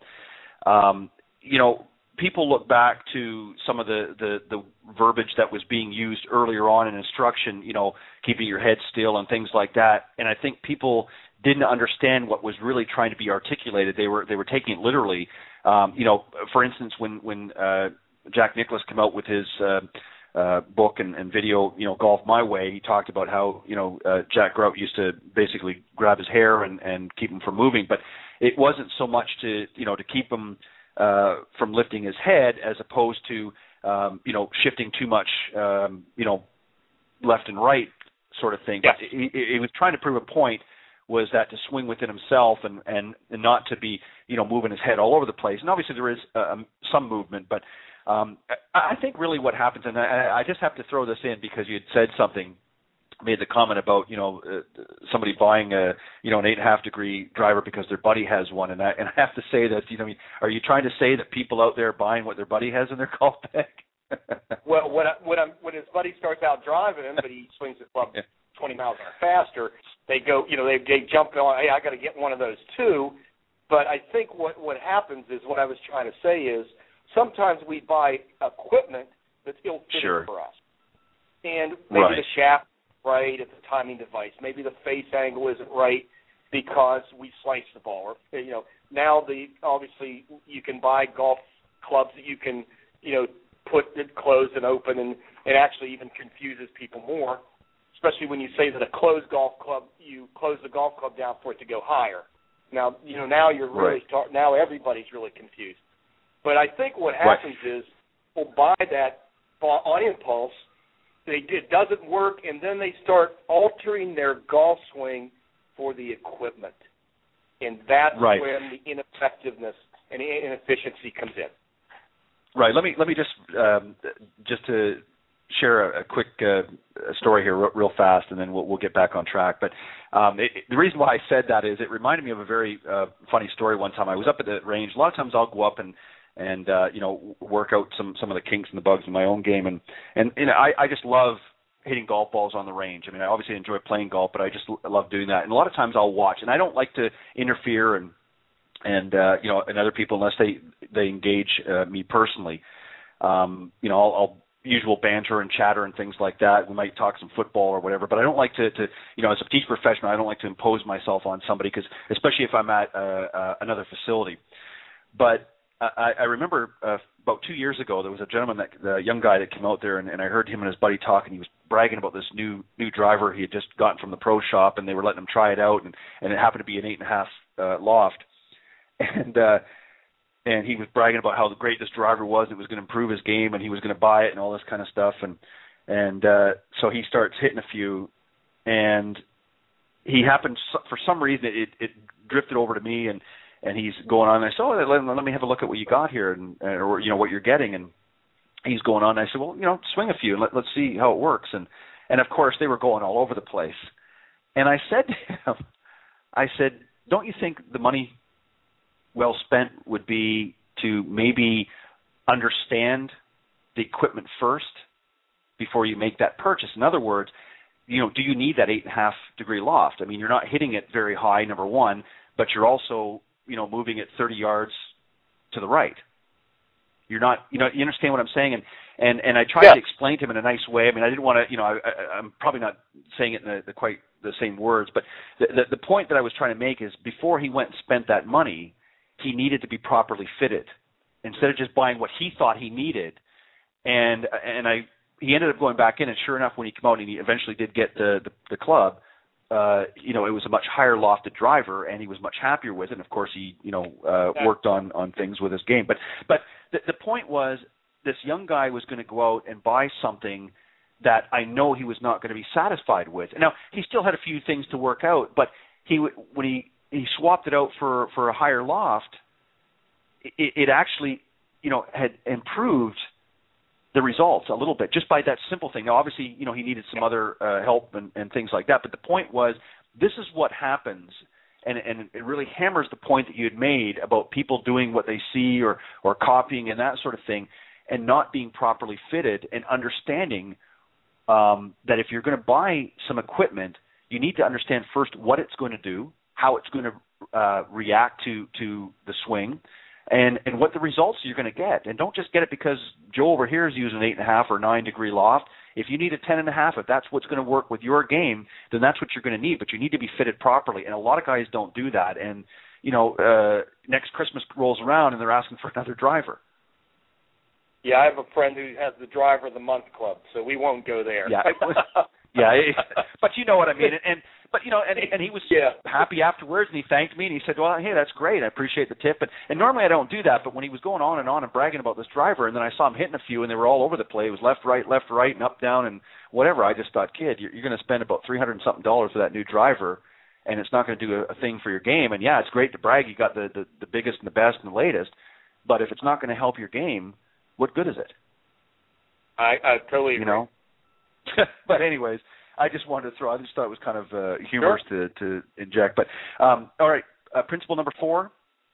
Um, you know, people look back to some of the, the, the verbiage that was being used earlier on in instruction, you know, keeping your head still and things like that. And I think people didn't understand what was really trying to be articulated. They were they were taking it literally. Um, you know, for instance, when when uh, Jack Nicklaus came out with his uh, uh, book and, and video, you know, Golf My Way, he talked about how, you know, uh, Jack Grout used to basically grab his hair and, and keep him from moving. But it wasn't so much to, you know, to keep him uh, from lifting his head as opposed to, um, you know, shifting too much, um, you know, left and right sort of thing. Yes. But he, he was trying to prove a point was that to swing within himself and, and, and not to be, you know, moving his head all over the place. And obviously there is uh, some movement, but um, I, I think really what happens, and I, I just have to throw this in because you had said something, made the comment about, you know, uh, somebody buying a, you know, an eight and a half degree driver because their buddy has one. And I, and I have to say that, you know, I mean, are you trying to say that people out there are buying what their buddy has in their golf bag? Well, when I, when, I'm, when his buddy starts out driving him, but he swings the club twenty miles an hour faster, they go, you know, they, they jump on, hey, I got to get one of those too. But I think what, what happens is, what I was trying to say is, sometimes we buy equipment that's ill-fitting sure. for us. And maybe right. the shaft isn't right at the timing device. Maybe the face angle isn't right because we slice the ball. Or, you know, now the obviously you can buy golf clubs that you can, you know, put it closed and open, and it actually even confuses people more, especially when you say that a closed golf club, you close the golf club down for it to go higher. Now, you know, now you're really right. start, now everybody's really confused. But I think what happens right. is people buy that on impulse, they it doesn't work, and then they start altering their golf swing for the equipment, and that's right. when the ineffectiveness and inefficiency comes in. Right. Let me let me just um, just to share a, a quick uh, story here, real, real fast, and then we'll we'll get back on track. But um, it, it, the reason why I said that is it reminded me of a very uh, funny story. One time I was up at the range. A lot of times I'll go up and and uh, you know work out some some of the kinks and the bugs in my own game, and and you know I, I just love hitting golf balls on the range. I mean, I obviously enjoy playing golf, but I just love doing that. And a lot of times I'll watch, and I don't like to interfere and. and uh, you know, and other people unless they they engage uh, me personally. Um, you know, I'll, I'll usual banter and chatter and things like that. We might talk some football or whatever, but I don't like to, to you know, as a teach professional, I don't like to impose myself on somebody, because especially if I'm at uh, uh, another facility. But I, I remember uh, about two years ago, there was a gentleman, that, the young guy that came out there, and, and I heard him and his buddy talk, and he was bragging about this new new driver he had just gotten from the pro shop, and they were letting him try it out, and, and it happened to be an eight and a half uh, loft. And uh, and he was bragging about how great this driver was. It was going to improve his game, and he was going to buy it, and all this kind of stuff. And and uh, so he starts hitting a few, and he happened for some reason it, it drifted over to me, and, and he's going on. And I said, "Oh, let, let me have a look at what you got here, and or you know what you're getting." And he's going on. And I said, "Well, you know, swing a few, and let, let's see how it works." And and of course they were going all over the place. And I said to him, I said, "Don't you think the money well spent would be to maybe understand the equipment first before you make that purchase? In other words, you know, do you need that eight and a half degree loft? I mean, you're not hitting it very high, number one, but you're also, you know, moving it thirty yards to the right. You're not, you know, you understand what I'm saying? And and, and I tried yeah. to explain to him in a nice way. I mean, I didn't want to, you know, I, I, I'm probably not saying it in the, the quite the same words, but the, the the point that I was trying to make is before he went and spent that money, he needed to be properly fitted instead of just buying what he thought he needed. And and I he ended up going back in, and sure enough, when he came out and he eventually did get the the, the club, uh, you know, it was a much higher lofted driver, and he was much happier with it. And of course, he you know uh, worked on, on things with his game. But but the, the point was, this young guy was going to go out and buy something that I know he was not going to be satisfied with. Now, he still had a few things to work out, but he when he, he swapped it out for, for a higher loft, it, it actually, you know, had improved the results a little bit just by that simple thing. Now, obviously, you know, he needed some other uh, help and, and things like that, but the point was, this is what happens, and, and it really hammers the point that you had made about people doing what they see or, or copying and that sort of thing, and not being properly fitted, and understanding um, that if you're going to buy some equipment, you need to understand first what it's going to do, how it's going to uh, react to, to the swing, and, and what the results you're going to get. And don't just get it because Joe over here is using an eight and a half or nine degree loft. If you need a ten and a half, if that's what's going to work with your game, then that's what you're going to need. But you need to be fitted properly. And a lot of guys don't do that. And, you know, uh, next Christmas rolls around and they're asking for another driver. Yeah, I have a friend who has the Driver of the Month Club, so we won't go there. Yeah, yeah, but you know what I mean. And, and but you know, and and he was yeah. happy afterwards, and he thanked me, and he said, "Well, hey, that's great. I appreciate the tip." And, and normally I don't do that, but when he was going on and on and bragging about this driver, and then I saw him hitting a few, and they were all over the place. It was left, right, left, right, and up, down, and whatever. I just thought, kid, you're, you're going to spend about three hundred and something dollars for that new driver, and it's not going to do a, a thing for your game. And yeah, it's great to brag you got the, the the biggest and the best and the latest, but if it's not going to help your game, what good is it? I, I totally agree. You know. But anyways, I just wanted to throw. I just thought it was kind of uh, humorous sure. to, to inject. But um, all right, uh, principle number four: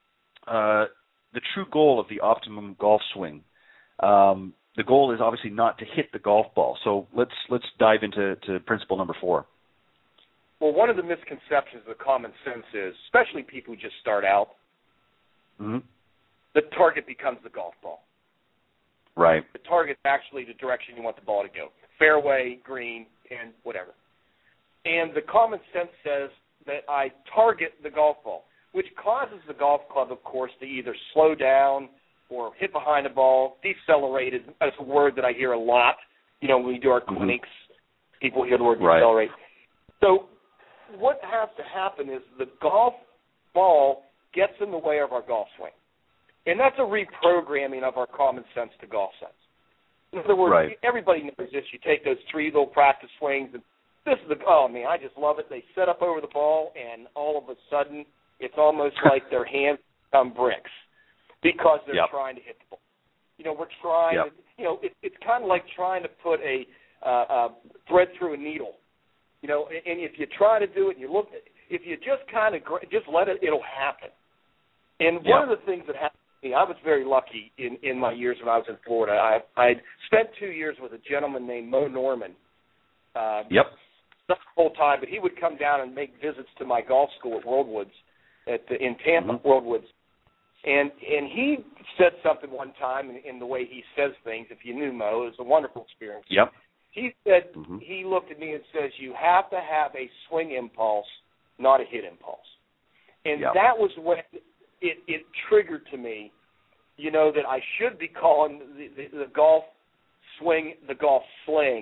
uh, the true goal of the optimum golf swing. Um, the goal is obviously not to hit the golf ball. So let's let's dive into to principle number four. Well, one of the misconceptions of common sense is, especially people who just start out, mm-hmm. the target becomes the golf ball. Right. The target is actually the direction you want the ball to go. Fairway, green, and whatever. And the common sense says that I target the golf ball, which causes the golf club, of course, to either slow down or hit behind the ball. Decelerate is a word that I hear a lot. You know, when we do our mm-hmm. clinics, people hear the word right. decelerate. So what has to happen is the golf ball gets in the way of our golf swing. And that's a reprogramming of our common sense to golf sense. In other words, right. everybody knows this. You take those three little practice swings, and this is the, oh, man, I just love it. They set up over the ball, and all of a sudden, it's almost like their hands become bricks because they're yep. trying to hit the ball. You know, we're trying yep. to, you know, it, it's kind of like trying to put a uh, uh, thread through a needle. You know, and, and if you try to do it, and you look, if you just kind of, just let it, it'll happen. And yep. one of the things that happened, I was very lucky in, in my years when I was in Florida. I I spent two years with a gentleman named Mo Norman. Uh, yep. Not the whole time, but he would come down and make visits to my golf school at Worldwoods, at the, in Tampa, mm-hmm. Worldwoods. And and he said something one time in, in the way he says things. If you knew Mo, it was a wonderful experience. Yep. He said mm-hmm. he looked at me and says, "You have to have a swing impulse, not a hit impulse." And yep. that was when it, it triggered to me, you know, that I should be calling the, the, the golf swing the golf sling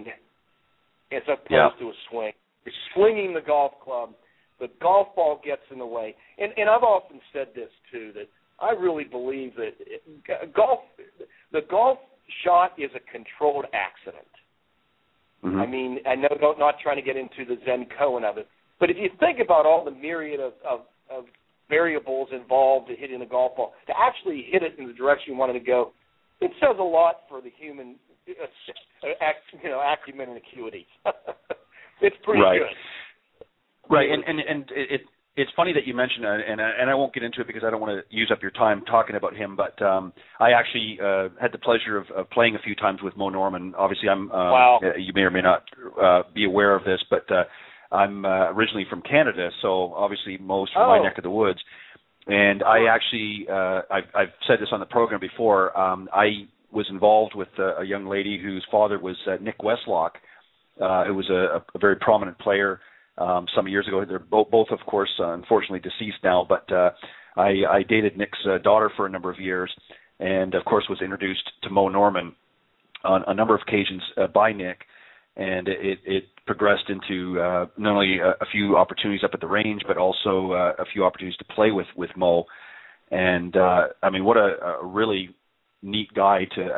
as opposed yep. to a swing. You're swinging the golf club. The golf ball gets in the way. And, and I've often said this, too, that I really believe that it, golf, the golf shot is a controlled accident. Mm-hmm. I mean, I know I'm not trying to get into the Zen Cohen of it, but if you think about all the myriad of, of, of variables involved in hitting a golf ball, to actually hit it in the direction you want it to go, it says a lot for the human, uh, you know, acumen and acuity. It's pretty right. good. Right, and and and it it's funny that you mentioned that, and and I won't get into it because I don't want to use up your time talking about him. But um, I actually uh, had the pleasure of, of playing a few times with Mo Norman. Obviously, I'm uh, wow. you may or may not uh, be aware of this, but uh, I'm uh, originally from Canada, so obviously Mo's from oh. my neck of the woods. And I actually, uh, I've, I've said this on the program before. Um, I was involved with a, a young lady whose father was uh, Nick Westlock, uh, who was a, a very prominent player um, some years ago. They're both, both of course, uh, unfortunately deceased now. But uh, I, I dated Nick's uh, daughter for a number of years, and of course was introduced to Mo Norman on a number of occasions uh, by Nick. And it, it progressed into uh, not only a, a few opportunities up at the range, but also uh, a few opportunities to play with, with Mo. And, uh, I mean, what a, a really neat guy to – I mean,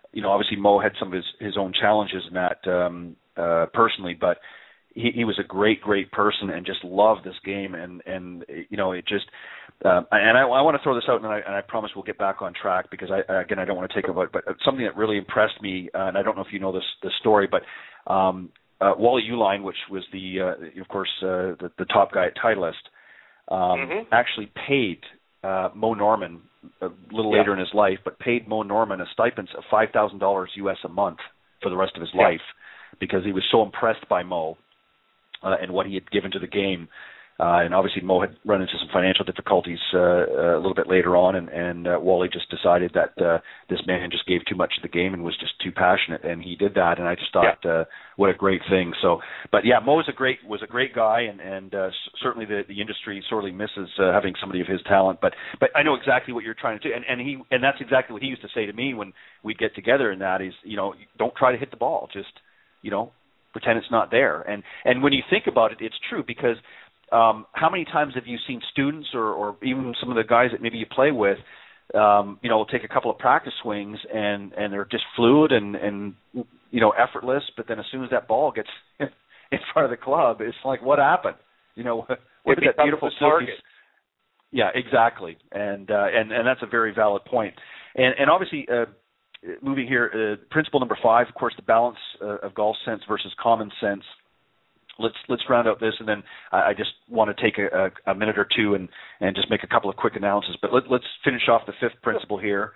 you know, obviously Mo had some of his, his own challenges in that um, uh, personally, but he, he was a great, great person and just loved this game. And, and you know, it just, uh, and I, I want to throw this out, and I, and I promise we'll get back on track because, I again, I don't want to take about, but something that really impressed me, uh, and I don't know if you know this, this story, but um, uh, Wally Uihlein, which was the, uh, of course, uh, the, the top guy at Titleist, um, mm-hmm. actually paid uh, Mo Norman a little yeah. later in his life, but paid Mo Norman a stipend of five thousand dollars U S a month for the rest of his yeah. life because he was so impressed by Mo uh, and what he had given to the game. Uh, and obviously Mo had run into some financial difficulties uh, a little bit later on, and, and uh, Wally just decided that uh, this man just gave too much to the game and was just too passionate, and he did that. And I just thought, yeah. uh, what a great thing. So, but yeah, Mo was a great was a great guy, and and uh, certainly the, the industry sorely misses uh, having somebody of his talent. But but I know exactly what you're trying to do, and, and he and that's exactly what he used to say to me when we'd get together. And that is, you know, don't try to hit the ball, just you know, pretend it's not there. And and when you think about it, it's true because. Um, how many times have you seen students or, or even some of the guys that maybe you play with, um, you know, take a couple of practice swings and, and they're just fluid and, and, you know, effortless, but then as soon as that ball gets in front of the club, it's like, what happened? You know, what is that beautiful target? Yeah, exactly. And, uh, and, and that's a very valid point. And, and obviously, uh, moving here, uh, principle number five, of course, the balance uh, of golf sense versus common sense. Let's let's round out this, and then I, I just want to take a, a, a minute or two and, and just make a couple of quick announcements. But let, let's finish off the fifth principle here,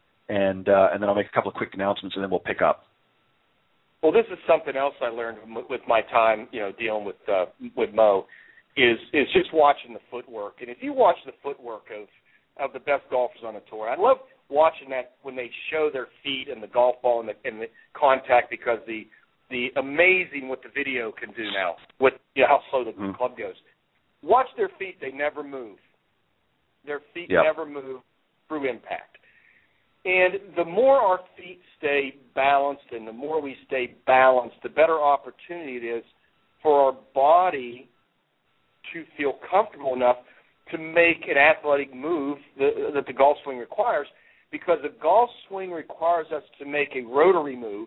and uh, and then I'll make a couple of quick announcements, and then we'll pick up. Well, this is something else I learned with my time, you know, dealing with uh, with Mo, is is just watching the footwork. And if you watch the footwork of of the best golfers on the tour, I love watching that when they show their feet and the golf ball and the, and the contact because the The amazing what the video can do now, with you know, how slow the mm. club goes. Watch their feet; they never move. Their feet yep. never move through impact. And the more our feet stay balanced, and the more we stay balanced, the better opportunity it is for our body to feel comfortable enough to make an athletic move that, that the golf swing requires. Because the golf swing requires us to make a rotary move.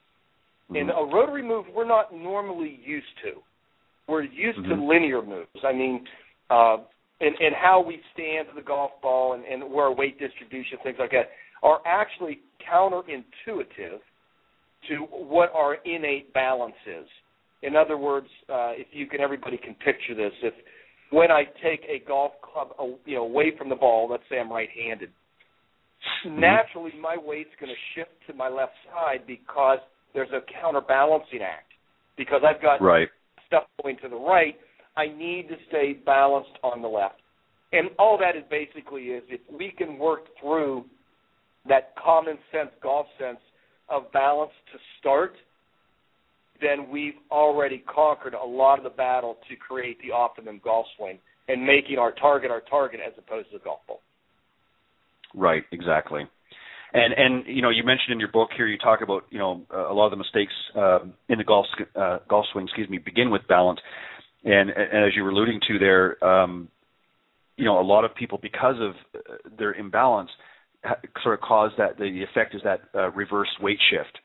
And a rotary move we're not normally used to. We're used mm-hmm. to linear moves. I mean, uh, and, and how we stand to the golf ball and, and where our weight distribution, things like that, are actually counterintuitive to what our innate balance is. In other words, uh, if you can, everybody can picture this. If when I take a golf club, you know, away from the ball, let's say I'm right-handed, mm-hmm. naturally my weight's going to shift to my left side because there's a counterbalancing act. Because I've got right. stuff going to the right, I need to stay balanced on the left. And all that is basically is if we can work through that common sense golf sense of balance to start, then we've already conquered a lot of the battle to create the optimum golf swing and making our target our target as opposed to the golf ball. Right, exactly. And, and you know, you mentioned in your book here, you talk about, you know, a lot of the mistakes uh, in the golf uh, golf swing, excuse me, begin with balance. And, and as you were alluding to there, um, you know, a lot of people, because of their imbalance, ha- sort of cause that, the effect is that uh, reverse weight shift.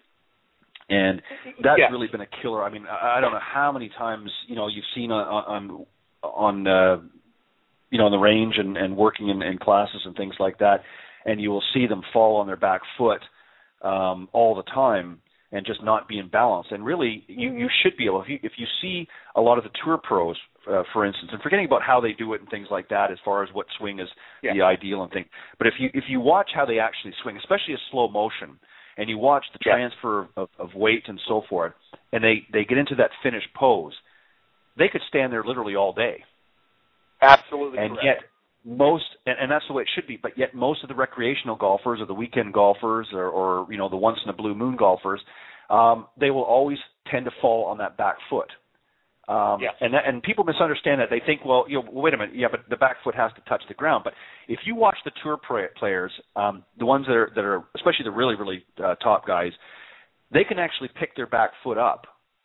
And that's yes. really been a killer. I mean, I, I don't know how many times, you know, you've seen on, on, on uh, you know, on the range and, and working in, in classes and things like that, and you will see them fall on their back foot um, all the time and just not be in balance. And really, you, you should be able, if you, if you see a lot of the tour pros, uh, for instance, and forgetting about how they do it and things like that as far as what swing is yeah. the ideal and thing, but if you if you watch how they actually swing, especially a slow motion, and you watch the yeah. transfer of, of weight and so forth, and they, they get into that finished pose, they could stand there literally all day. Absolutely and correct. yet most, and, and that's the way it should be, but yet most of the recreational golfers or the weekend golfers or, or you know, the once in a blue moon golfers, um, they will always tend to fall on that back foot. Um, yes. and that, and people misunderstand that. They think, well, you know, wait a minute, yeah, but the back foot has to touch the ground. But if you watch the tour players, um, the ones that are, that are, especially the really, really uh, top guys, they can actually pick their back foot up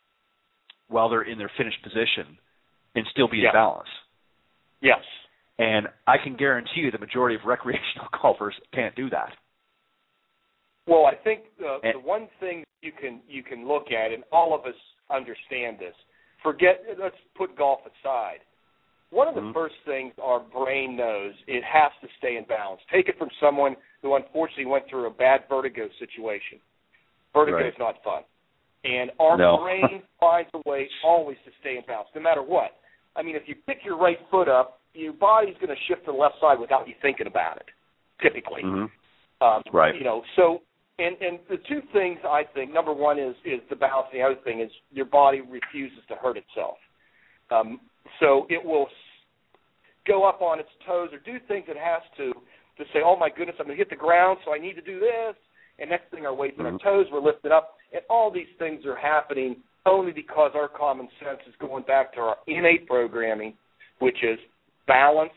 while they're in their finished position and still be yes. in balance. Yes. And I can guarantee you the majority of recreational golfers can't do that. Well, I think uh, and, the one thing you can you can look at, and all of us understand this. Forget. Let's put golf aside. One of the mm-hmm. first things our brain knows, it has to stay in balance. Take it from someone who unfortunately went through a bad vertigo situation. Vertigo right. is not fun. And our no. brain finds a way always to stay in balance, no matter what. I mean, if you pick your right foot up, your body's going to shift to the left side without you thinking about it, typically. Mm-hmm. Um, right. You know, so, and, and the two things I think, number one is, is the balance, and the other thing is your body refuses to hurt itself. Um, so it will go up on its toes or do things it has to to say, oh, my goodness, I'm going to hit the ground, so I need to do this. And next thing, our weight's on mm-hmm. our toes, we're lifted up. And all these things are happening only because our common sense is going back to our innate programming, which is balance,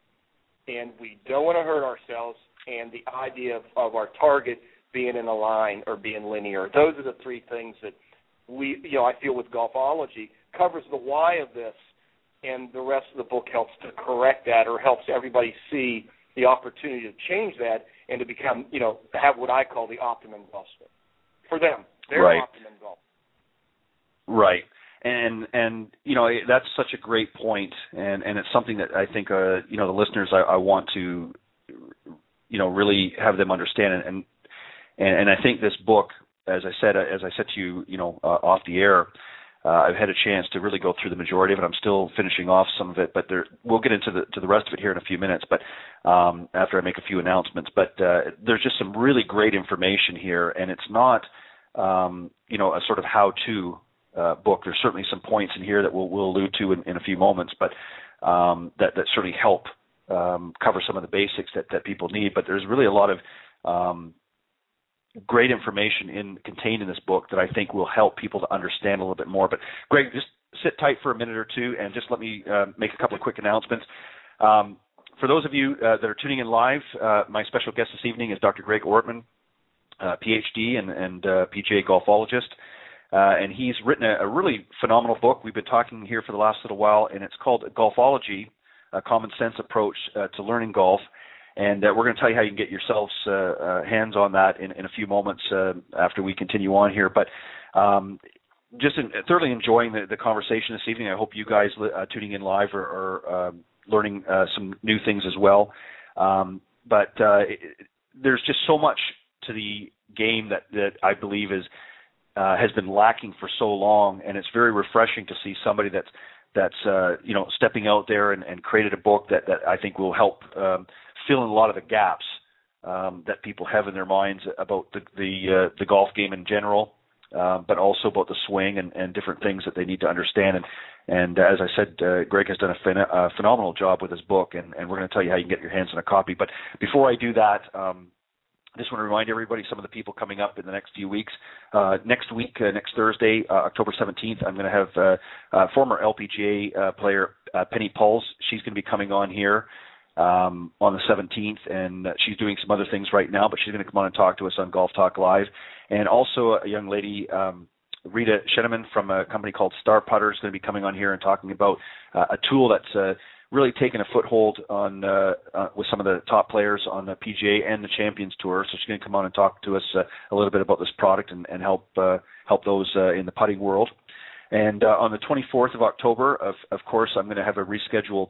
and we don't want to hurt ourselves, and the idea of, of our target being in a line or being linear. Those are the three things that we, you know, I feel with Golfology covers the why of this, and the rest of the book helps to correct that or helps everybody see the opportunity to change that and to become, you know, have what I call the optimum golf swing. For them, their right. optimum golf. Right. And, and you know, that's such a great point, and, and it's something that I think, uh, you know, the listeners, I, I want to, you know, really have them understand. And, and, and I think this book, as I said, as I said to you, you know, uh, off the air, Uh, I've had a chance to really go through the majority of it. I'm still finishing off some of it, but there, we'll get into the to the rest of it here in a few minutes. But um, after I make a few announcements, but uh, there's just some really great information here, and it's not, um, you know, a sort of how-to uh, book. There's certainly some points in here that we'll, we'll allude to in, in a few moments, but um, that that certainly help um, cover some of the basics that that people need. But there's really a lot of um, great information in contained in this book that I think will help people to understand a little bit more. But Greg, just sit tight for a minute or two and just let me uh, make a couple of quick announcements. Um, for those of you uh, that are tuning in live, uh, my special guest this evening is Doctor Greg Ortman, uh, P H D and, and uh, P G A golfologist. Uh, and he's written a, a really phenomenal book. We've been talking here for the last little while, and it's called Golfology, A Common Sense Approach uh, to Learning Golf. And uh, we're going to tell you how you can get yourselves uh, uh, hands on that in, in a few moments uh, after we continue on here. But um, just in, thoroughly enjoying the, the conversation this evening. I hope you guys uh, tuning in live are, are uh, learning uh, some new things as well. Um, but uh, it, there's just so much to the game that, that I believe is uh, has been lacking for so long, and it's very refreshing to see somebody that's that's uh, you know stepping out there and, and created a book that, that I think will help um, fill in a lot of the gaps um, that people have in their minds about the the, uh, the golf game in general, uh, but also about the swing and, and different things that they need to understand. And, and uh, as I said, uh, Greg has done a, phen- a phenomenal job with his book, and, and we're going to tell you how you can get your hands on a copy. But before I do that, um, I just want to remind everybody some of the people coming up in the next few weeks. Uh, next week, uh, next Thursday, uh, October seventeenth, I'm going to have uh, uh, former L P G A uh, player uh, Penny Pauls. She's going to be coming on here um, on the seventeenth, and uh, she's doing some other things right now, but she's going to come on and talk to us on Golf Talk Live. And also a young lady, um, Rita Sheneman from a company called Star Putter, is going to be coming on here and talking about uh, a tool that's uh, really taken a foothold on uh, uh, with some of the top players on the P G A and the Champions Tour. So she's going to come on and talk to us uh, a little bit about this product and, and help uh, help those uh, in the putting world. And uh, on the twenty-fourth of October, of, of course, I'm going to have a rescheduled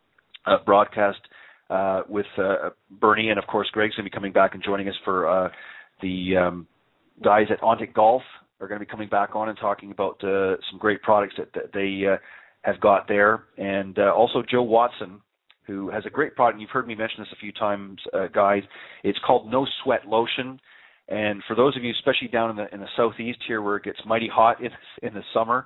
uh, broadcast uh, with uh, Bernie, and of course, Greg's going to be coming back and joining us for uh, the um, guys at Ontic Golf are going to be coming back on and talking about uh, some great products that, that they uh, have got there, and uh, also Joe Watson, who has a great product. You've heard me mention this a few times, uh, guys. It's called No Sweat Lotion, and for those of you, especially down in the in the southeast here, where it gets mighty hot in in the summer,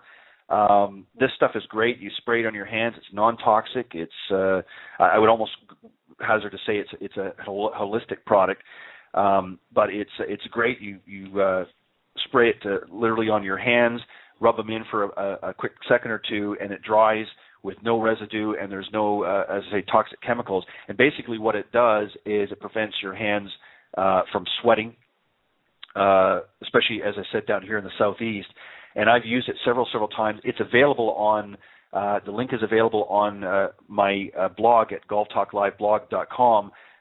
um, this stuff is great. You spray it on your hands. It's non-toxic. It's uh, I would almost hazard to say it's it's a holistic product, um, but it's it's great. You you uh, spray it to, literally on your hands. Rub them in for a, a quick second or two, and it dries with no residue, and there's no, uh, as I say, toxic chemicals. And basically what it does is it prevents your hands uh, from sweating, uh, especially, as I said, down here in the southeast. And I've used it several, several times. It's available on, uh, the link is available on uh, my uh, blog at golf talk live blog dot com.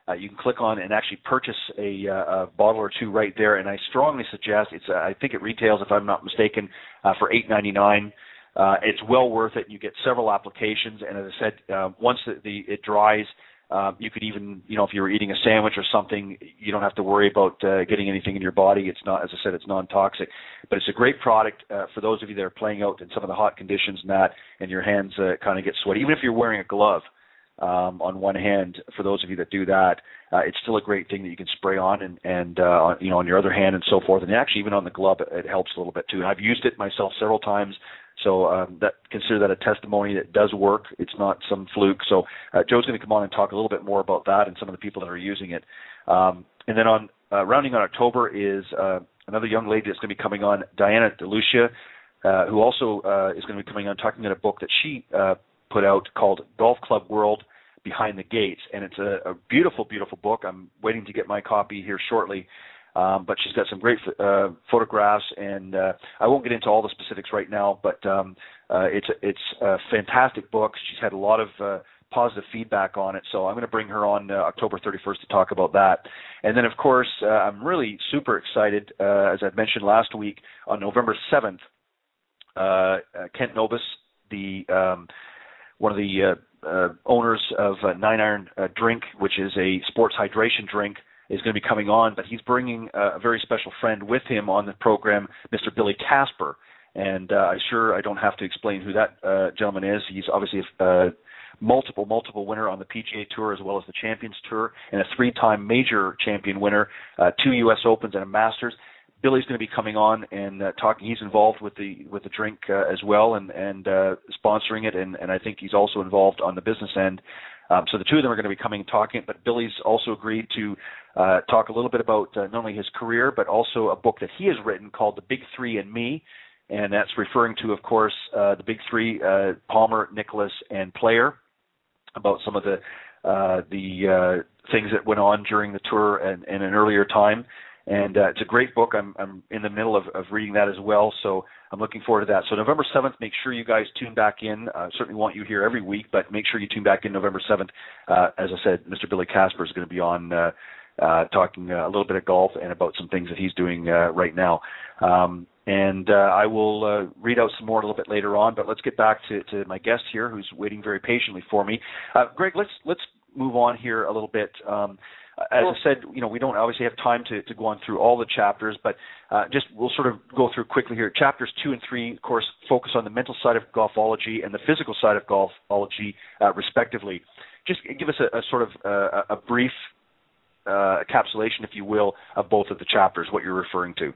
Uh, you can click on and actually purchase a, uh, a bottle or two right there, and I strongly suggest it's. Uh, I think it retails, if I'm not mistaken, uh, for eight ninety-nine. Uh, it's well worth it. You get several applications, and as I said, uh, once the, the it dries, uh, you could even, you know, if you were eating a sandwich or something, you don't have to worry about uh, getting anything in your body. It's not, as I said, it's non-toxic. But it's a great product uh, for those of you that are playing out in some of the hot conditions and that, and your hands uh, kind of get sweaty. Even if you're wearing a glove um, on one hand, for those of you that do that, uh, it's still a great thing that you can spray on, and, and uh, on, you know, on your other hand and so forth. And actually, even on the glove, it, it helps a little bit too. And I've used it myself several times. So um, that consider that a testimony that it does work. It's not some fluke. So uh, Joe's going to come on and talk a little bit more about that and some of the people that are using it. Um, and then on uh, rounding on October is uh, another young lady that's going to be coming on, Diana DeLucia, uh, who also uh, is going to be coming on talking about a book that she uh, put out called Golf Club World Behind the Gates. And it's a, a beautiful, beautiful book. I'm waiting to get my copy here shortly. Um, but she's got some great uh, photographs, and uh, I won't get into all the specifics right now, but um, uh, it's, a, it's a fantastic book. She's had a lot of uh, positive feedback on it, so I'm going to bring her on uh, October thirty-first to talk about that. And then, of course, uh, I'm really super excited, uh, as I mentioned last week, on November seventh, uh, uh, Kent Nobis, the um, one of the uh, uh, owners of uh, Nine Iron uh, Drink, which is a sports hydration drink, is going to be coming on, but he's bringing uh, a very special friend with him on the program, Mister Billy Casper. And uh, I'm sure I don't have to explain who that uh, gentleman is. He's obviously a uh, multiple, multiple winner on the P G A Tour as well as the Champions Tour, and a three-time major champion winner, uh, two U S Opens and a Masters. Billy's going to be coming on and uh, talking. He's involved with the with the drink uh, as well, and and uh, sponsoring it, and, and I think he's also involved on the business end. Um, so the two of them are going to be coming and talking, but Billy's also agreed to uh, talk a little bit about uh, not only his career, but also a book that he has written called The Big Three and Me, and that's referring to, of course, uh, the Big Three, uh, Palmer, Nicklaus, and Player, about some of the uh, the uh, things that went on during the tour and in an earlier time. And uh, it's a great book. I'm, I'm in the middle of, of reading that as well, so I'm looking forward to that. So November seventh, make sure you guys tune back in. I uh, certainly want you here every week, but make sure you tune back in November seventh. Uh, as I said, Mister Billy Casper is going to be on uh, uh, talking uh, a little bit of golf and about some things that he's doing uh, right now. Um, and uh, I will uh, read out some more a little bit later on, but let's get back to, to my guest here who's waiting very patiently for me. Uh, Greg, let's let's move on here a little bit. Um, As I said, you know, we don't obviously have time to, to go on through all the chapters, but uh, just we'll sort of go through quickly here. Chapters two and three, of course, focus on the mental side of golfology and the physical side of golfology, uh, respectively. Just give us a, a sort of uh, a brief uh, encapsulation, if you will, of both of the chapters, what you're referring to.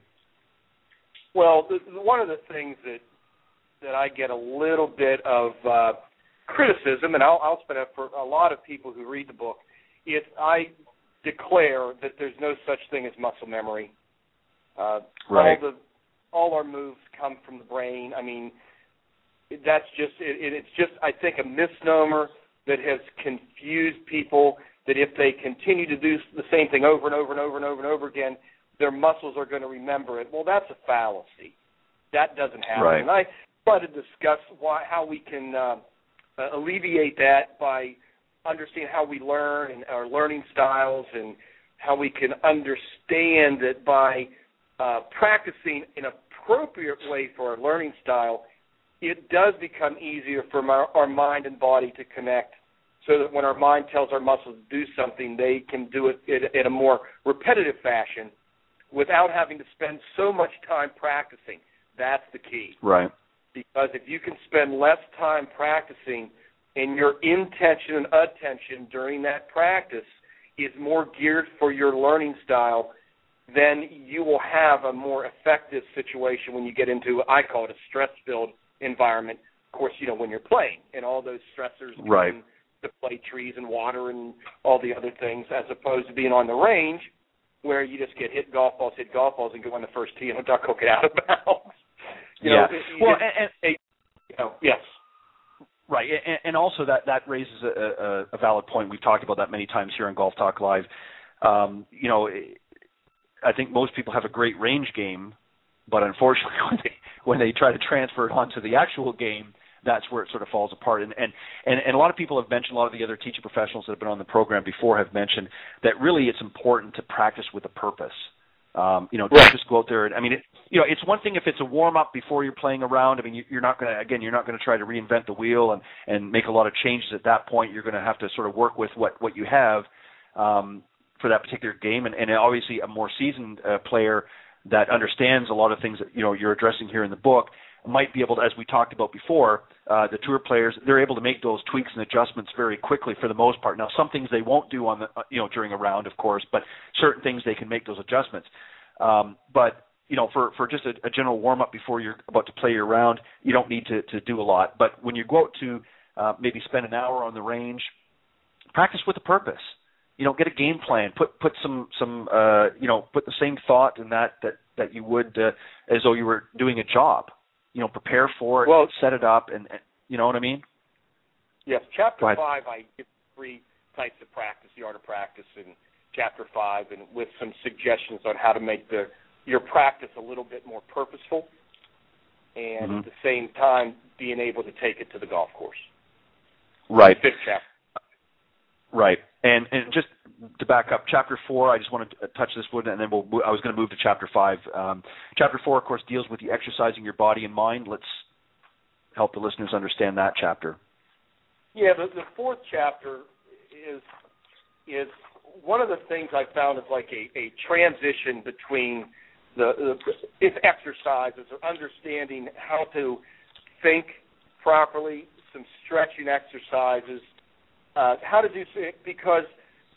Well, the, one of the things that that I get a little bit of uh, criticism, and I'll, I'll spend it for a lot of people who read the book, is I declare that there's no such thing as muscle memory. Uh, right. All the all our moves come from the brain. I mean, that's just it, it's just I think a misnomer that has confused people. That if they continue to do the same thing over and over and over and over and over again, their muscles are going to remember it. Well, that's a fallacy. That doesn't happen. Right. And I try to discuss why how we can uh, uh, alleviate that by understand how we learn and our learning styles, and how we can understand that by uh, practicing an appropriate way for our learning style, it does become easier for our, our mind and body to connect, so that when our mind tells our muscles to do something, they can do it in, in a more repetitive fashion without having to spend so much time practicing. That's the key. Right. Because if you can spend less time practicing, and your intention and attention during that practice is more geared for your learning style, then you will have a more effective situation when you get into, I call it a stress-filled environment. Of course, you know, when you're playing, and all those stressors right. to play trees and water and all the other things, as opposed to being on the range where you just get hit golf balls, hit golf balls, and go on the first tee and duck hook it out of bounds. You yeah. know, well, just, and, and, you know, yes. Right, and, and also that, that raises a, a, a valid point. We've talked about that many times here on Golf Talk Live. Um, you know, I think most people have a great range game, but unfortunately when they, when they try to transfer it onto the actual game, that's where it sort of falls apart. And, and and and a lot of people have mentioned, a lot of the other teaching professionals that have been on the program before have mentioned that really it's important to practice with a purpose. Um, you know, don't just go out there and, I mean, it, you know, it's one thing if it's a warm-up before you're playing around. I mean, you, you're not going to, again, you're not going to try to reinvent the wheel and, and make a lot of changes at that point. You're going to have to sort of work with what, what you have um, for that particular game. And, and obviously a more seasoned uh, player that understands a lot of things that, you know, you're addressing here in the book might be able to, as we talked about before, uh, the tour players, they're able to make those tweaks and adjustments very quickly for the most part. Now, some things they won't do on the, you know, during a round, of course, but certain things they can make those adjustments. Um, but, you know, for, for just a, a general warm-up before you're about to play your round, you don't need to, to do a lot. But when you go out to uh, maybe spend an hour on the range, practice with a purpose. You know, get a game plan. Put put some some uh, you know, put the same thought in that that that you would uh, as though you were doing a job. You know, prepare for it, well, set it up, and, and you know what I mean. Yes, chapter five, I give three types of practice: the art of practice, in chapter five, and with some suggestions on how to make the your practice a little bit more purposeful, and mm-hmm. at the same time being able to take it to the golf course. Right. Fifth chapter. Right. And and just to back up, chapter four, I just want to touch this one, and then we'll, I was going to move to chapter five. Um, chapter four, of course, deals with the exercising your body and mind. Let's help the listeners understand that chapter. Yeah, the, the fourth chapter is is one of the things I found is like a, a transition between the, the it's exercises or understanding how to think properly, some stretching exercises, Uh, how to do because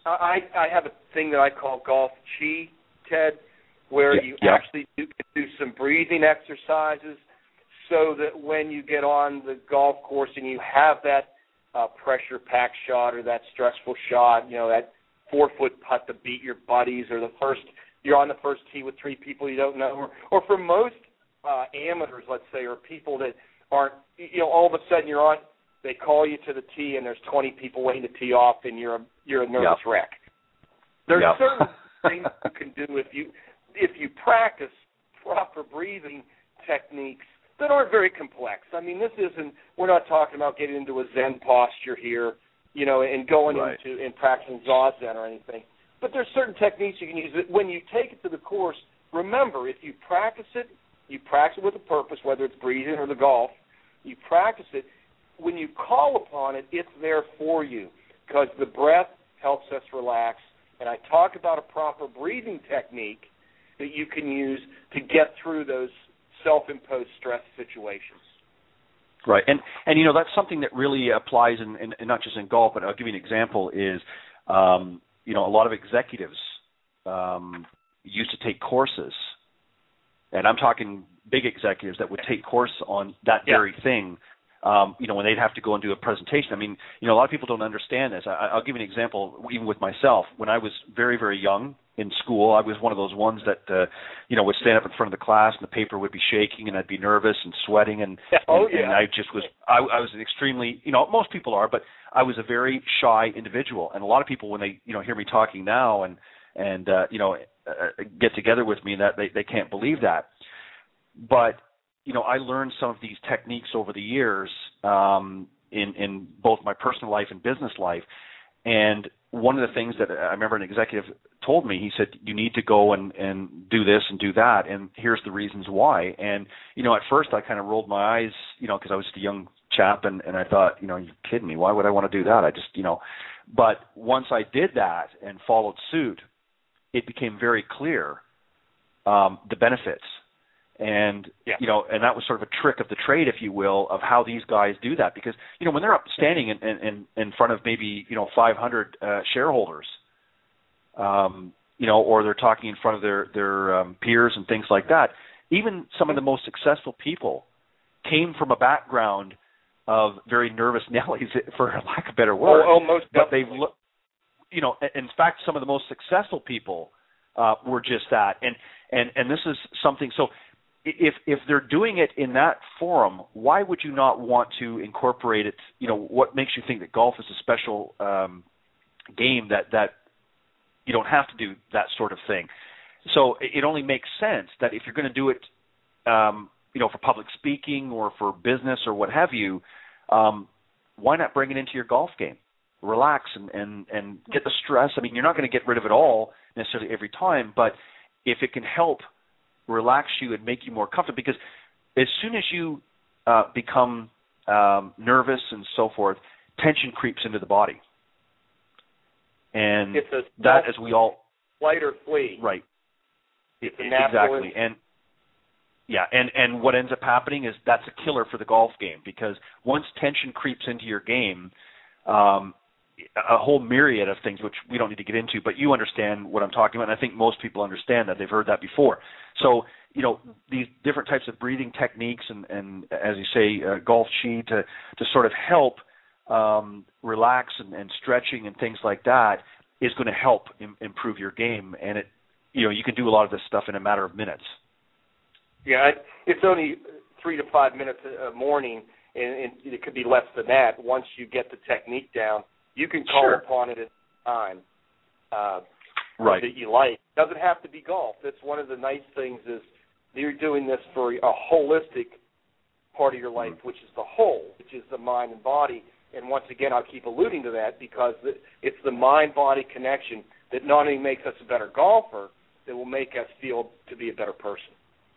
I I have a thing that I call golf chi, Ted, where yeah, you yeah. actually do, do some breathing exercises so that when you get on the golf course and you have that uh, pressure pack shot or that stressful shot, you know, that four foot putt to beat your buddies, or the first you're on the first tee with three people you don't know, or, or for most uh, amateurs, let's say, or people that aren't, you know, all of a sudden you're on. They call you to the tee, and there's twenty people waiting to tee off, and you're a, you're a nervous yep. wreck. There's yep. certain things you can do if you if you practice proper breathing techniques that aren't very complex. I mean, this isn't. We're not talking about getting into a Zen posture here, you know, and going right. into and practicing Zazen or anything. But there's certain techniques you can use. That when you take it to the course, remember, if you practice it, you practice it with a purpose, whether it's breathing or the golf. You practice it. When you call upon it, it's there for you because the breath helps us relax. And I talk about a proper breathing technique that you can use to get through those self-imposed stress situations. Right. And, and you know, that's something that really applies in, in, in not just in golf, but I'll give you an example is, um, you know, a lot of executives um, used to take courses. And I'm talking big executives that would take course on that yeah. very thing. Um, you know, when they'd have to go and do a presentation. I mean, you know, a lot of people don't understand this. I, I'll give you an example, even with myself. When I was very, very young in school, I was one of those ones that, uh, you know, would stand up in front of the class and the paper would be shaking and I'd be nervous and sweating. And, oh, and, yeah. and I just was, I, I was an extremely, you know, most people are, but I was a very shy individual. And a lot of people, when they, you know, hear me talking now and, and uh, you know, uh, get together with me, that they, they can't believe that. But you know, I learned some of these techniques over the years um, in, in both my personal life and business life. And one of the things that I remember an executive told me, he said, you need to go and, and do this and do that, and here's the reasons why. And, you know, at first I kind of rolled my eyes, you know, because I was just a young chap, and, and I thought, you know, you're kidding me. Why would I want to do that? I just, you know. But once I did that and followed suit, it became very clear um, the benefits. And, yeah. you know, and that was sort of a trick of the trade, if you will, of how these guys do that. Because, you know, when they're up standing in, in, in front of maybe, you know, five hundred uh, shareholders, um, you know, or they're talking in front of their, their um, peers and things like that, even some of the most successful people came from a background of very nervous Nellies, for lack of a better word. Oh, oh most but they've, you know, in fact, some of the most successful people uh, were just that. And, and, and this is something, so If if they're doing it in that forum, why would you not want to incorporate it? You know, what makes you think that golf is a special um, game that, that you don't have to do that sort of thing? So it only makes sense that if you're going to do it um, you know, for public speaking or for business or what have you, um, why not bring it into your golf game? Relax and, and, and get the stress. I mean, you're not going to get rid of it all necessarily every time, but if it can help relax you and make you more comfortable, because as soon as you uh, become um, nervous and so forth, tension creeps into the body. And it's a that, as we all... Flight or flee. Right. It's it, exactly. And yeah, and, and what ends up happening is that's a killer for the golf game, because once tension creeps into your game, um, a whole myriad of things, which we don't need to get into, but you understand what I'm talking about, and I think most people understand that. They've heard that before. So, you know, these different types of breathing techniques and, and as you say, uh, golf chi to, to sort of help um, relax and, and stretching and things like that is going to help im- improve your game. And, it, you know, you can do a lot of this stuff in a matter of minutes. Yeah, it's only three to five minutes a morning, and it could be less than that once you get the technique down. You can call sure. upon it at time uh, right. that you like. It doesn't have to be golf. That's one of the nice things is you're doing this for a holistic part of your life, mm-hmm. which is the whole, which is the mind and body. And once again, I'll keep alluding to that because it's the mind-body connection that not only makes us a better golfer, that will make us feel to be a better person.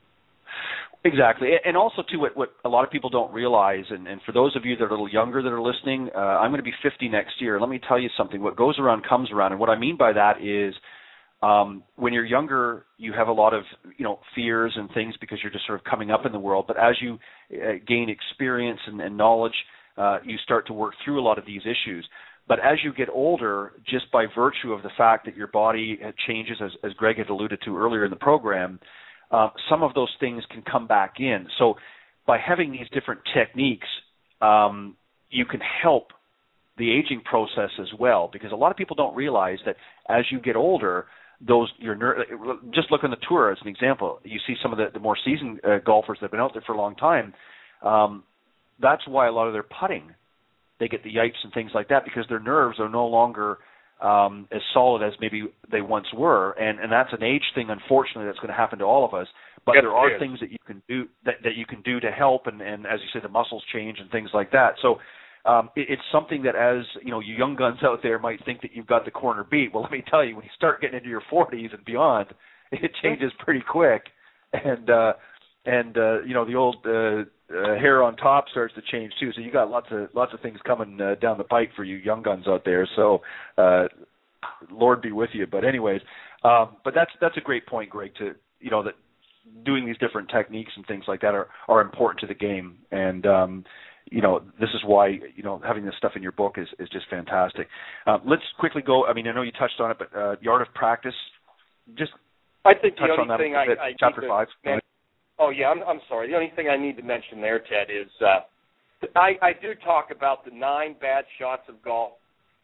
Exactly. And also, too, what, what a lot of people don't realize, and, and for those of you that are a little younger that are listening, uh, I'm going to be fifty next year. Let me tell you something. What goes around comes around. And what I mean by that is um, when you're younger, you have a lot of, you know, fears and things because you're just sort of coming up in the world. But as you uh, gain experience and, and knowledge, uh, you start to work through a lot of these issues. But as you get older, just by virtue of the fact that your body changes, as, as Greg had alluded to earlier in the program, Uh, some of those things can come back in. So by having these different techniques, um, you can help the aging process as well, because a lot of people don't realize that as you get older, those your ner- just look on the tour as an example. You see some of the, the more seasoned uh, golfers that have been out there for a long time. Um, that's why a lot of their putting, they get the yipes and things like that, because their nerves are no longer Um, as solid as maybe they once were, and, and that's an age thing, unfortunately, that's going to happen to all of us. But yes, there are things that you can do that, that you can do to help, and, and as you say, the muscles change and things like that. So um, it, it's something that, as you know, you young guns out there might think that you've got the corner beat. Well, let me tell you, when you start getting into your forties and beyond, it changes pretty quick, and uh, and uh, you know the old uh, uh, hair on top starts to change too. So you got lots of lots of things coming uh, down the pike for you young guns out there. So uh, Lord be with you. But anyways, um, but that's that's a great point, Greg. To you know that doing these different techniques and things like that are are important to the game. And um, you know this is why you know having this stuff in your book is is just fantastic. Uh, let's quickly go. I mean, I know you touched on it, but uh, the art of practice. Just I think touch the on only that thing a bit. I, I Chapter five. Men- oh yeah, I'm, I'm sorry. The only thing I need to mention there, Ted, is uh, I, I do talk about the nine bad shots of golf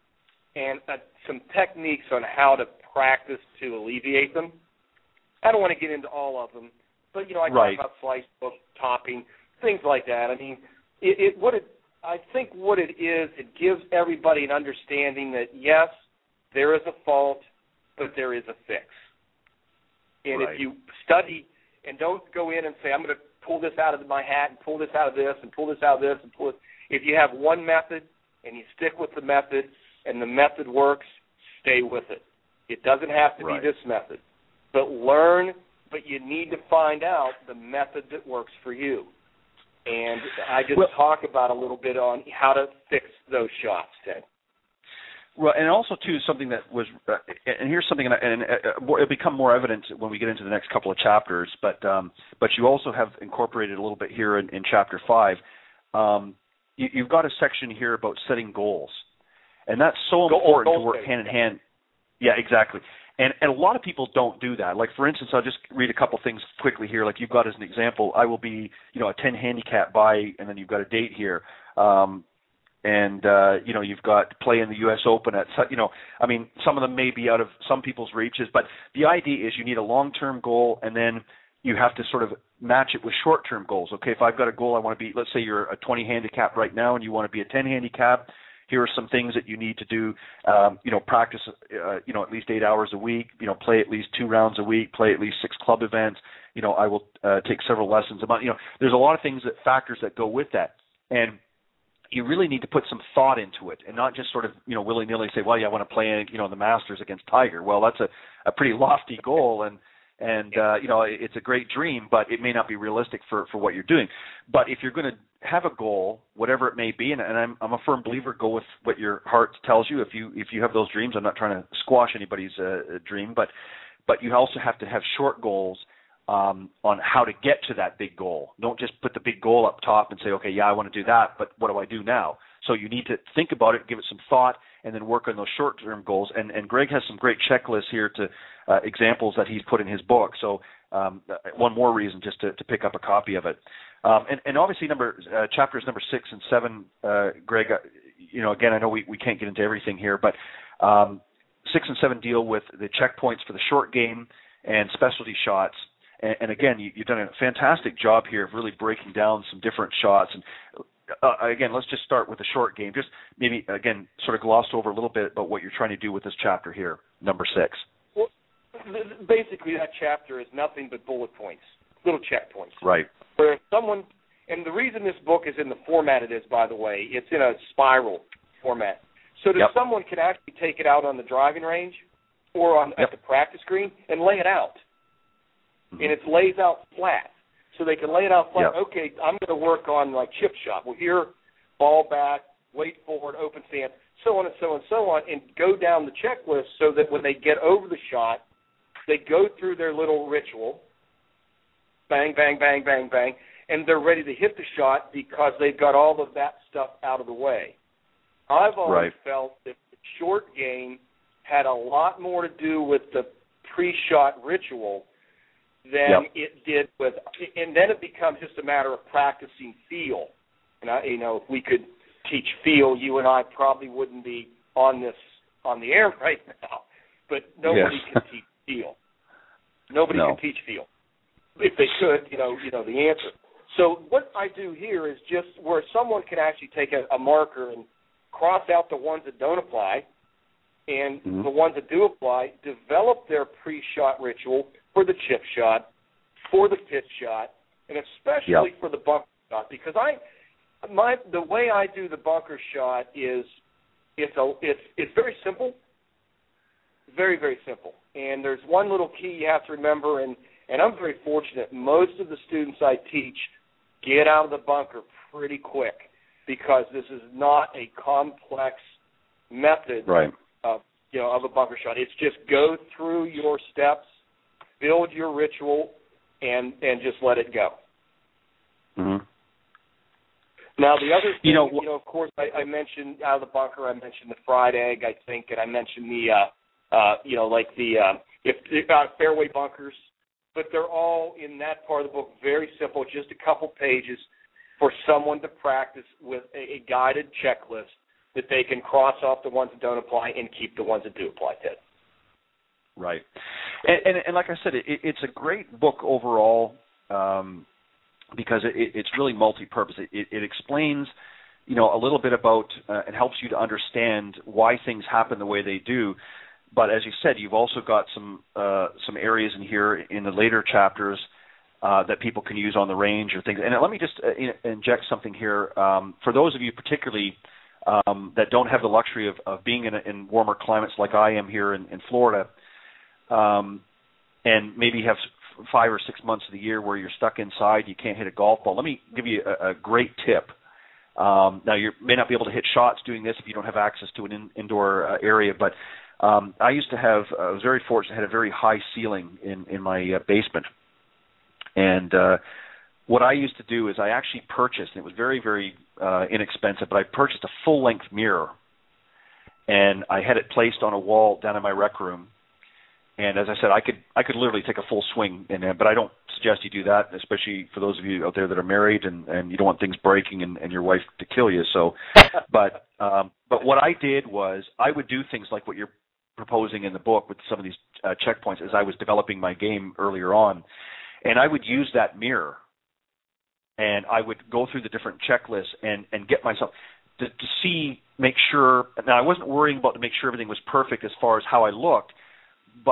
and uh, some techniques on how to practice to alleviate them. I don't want to get into all of them, but you know, I right. talk about slice book, topping, things like that. I mean, it, it what it I think what it is, it gives everybody an understanding that yes, there is a fault, but there is a fix. And right. if you study and don't go in and say, I'm going to pull this out of my hat and pull this out of this and pull this out of this and pull it. If you have one method and you stick with the method and the method works, stay with it. It doesn't have to right. be this method. But learn, but you need to find out the method that works for you. And I just well, talk about a little bit on how to fix those shots, Ted. Well, and also, too, something that was, uh, and here's something, and uh, it'll become more evident when we get into the next couple of chapters, but um, but you also have incorporated a little bit here in, in Chapter five. Um, you, you've got a section here about setting goals, and that's so important goal, to work hand in hand. Yeah, exactly. And, and a lot of people don't do that. Like, for instance, I'll just read a couple things quickly here. Like you've got as an example, I will be, you know, a ten handicap by, and then you've got a date here. Um, and, uh, you know, you've got play in the U S Open at, you know, I mean, some of them may be out of some people's reaches, but the idea is you need a long-term goal, and then you have to sort of match it with short-term goals. Okay, if I've got a goal, I want to be, let's say you're a twenty handicap right now and you want to be a ten handicap, here are some things that you need to do, um, you know, practice, uh, you know, at least eight hours a week, you know, play at least two rounds a week, play at least six club events, you know, I will uh, take several lessons about, you know, there's a lot of things that factors that go with that. And you really need to put some thought into it and not just sort of, you know, willy-nilly say, well, yeah, I want to play, you know, the Masters against Tiger. Well, that's a, a pretty lofty goal, and, and uh, you know, it's a great dream, but it may not be realistic for, for what you're doing. But if you're going to have a goal, whatever it may be, and, and I'm, I'm a firm believer, go with what your heart tells you. If you if you have those dreams, I'm not trying to squash anybody's uh, dream, but but you also have to have short goals Um, on how to get to that big goal. Don't just put the big goal up top and say, okay, yeah, I want to do that, but what do I do now? So you need to think about it, give it some thought, and then work on those short-term goals. And, and Greg has some great checklists here to uh, examples that he's put in his book. So um, one more reason just to, to pick up a copy of it. Um, and, and obviously, number uh, chapters number six and seven, uh, Greg. Uh, you know, again, I know we, we can't get into everything here, but um, six and seven deal with the checkpoints for the short game and specialty shots. And, and again, you, you've done a fantastic job here of really breaking down some different shots. And uh, again, let's just start with the short game. Just maybe, again, sort of glossed over a little bit about what you're trying to do with this chapter here, number six. Well, basically, that chapter is nothing but bullet points, little checkpoints. Right. Where someone, and the reason this book is in the format it is, by the way, it's in a spiral format. So that yep. someone can actually take it out on the driving range or on yep. at the practice screen and lay it out. Mm-hmm. And it lays out flat. So they can lay it out flat. Yep. Okay, I'm going to work on, like, chip shot. Well, here, ball back, weight forward, open stance, so on and so on and so on, and go down the checklist so that when they get over the shot, they go through their little ritual, bang, bang, bang, bang, bang, and they're ready to hit the shot because they've got all of that stuff out of the way. I've always right. felt that the short game had a lot more to do with the pre-shot ritual than yep. it did with, and then it becomes just a matter of practicing feel. And I, you know, if we could teach feel, you and I probably wouldn't be on this on the air right now. But nobody yes. can teach feel. Nobody no. can teach feel. If they could, you know, you know the answer. So what I do here is just where someone can actually take a, a marker and cross out the ones that don't apply, and mm-hmm. the ones that do apply, develop their pre-shot ritual for the chip shot, for the pitch shot, and especially yep. for the bunker shot. Because I, my the way I do the bunker shot is it's a it's it's very simple, very very simple. And there's one little key you have to remember, and and I'm very fortunate. Most of the students I teach get out of the bunker pretty quick because this is not a complex method right. of you know of a bunker shot. It's just go through your steps, build your ritual, and and just let it go. Mm-hmm. Now the other thing, you know, you know of course, I, I mentioned out of the bunker. I mentioned the fried egg, I think, and I mentioned the, uh, uh, you know, like the uh, if uh, fairway bunkers. But they're all in that part of the book very simple, just a couple pages for someone to practice with a, a guided checklist that they can cross off the ones that don't apply and keep the ones that do apply, Ted. Right. And, and, and like I said, it, it's a great book overall um, because it, it's really multi-purpose. It, it, it explains, you know, a little bit about uh, and helps you to understand why things happen the way they do. But as you said, you've also got some uh, some areas in here in the later chapters uh, that people can use on the range or things. And let me just uh, inject something here. Um, for those of you particularly um, that don't have the luxury of, of being in, a, in warmer climates like I am here in, in Florida, Um, and maybe have five or six months of the year where you're stuck inside, you can't hit a golf ball. Let me give you a, a great tip. Um, now, you may not be able to hit shots doing this if you don't have access to an in, indoor uh, area, but um, I used to have, uh, I was very fortunate, I had a very high ceiling in, in my uh, basement. And uh, what I used to do is I actually purchased, and it was very, very uh, inexpensive, but I purchased a full-length mirror, and I had it placed on a wall down in my rec room. And as I said, I could I could literally take a full swing in it, but I don't suggest you do that, especially for those of you out there that are married and, and you don't want things breaking and, and your wife to kill you. So, but um, but what I did was I would do things like what you're proposing in the book with some of these uh, checkpoints as I was developing my game earlier on, and I would use that mirror, and I would go through the different checklists and, and get myself to, to see, make sure. Now I wasn't worrying about to make sure everything was perfect as far as how I looked. But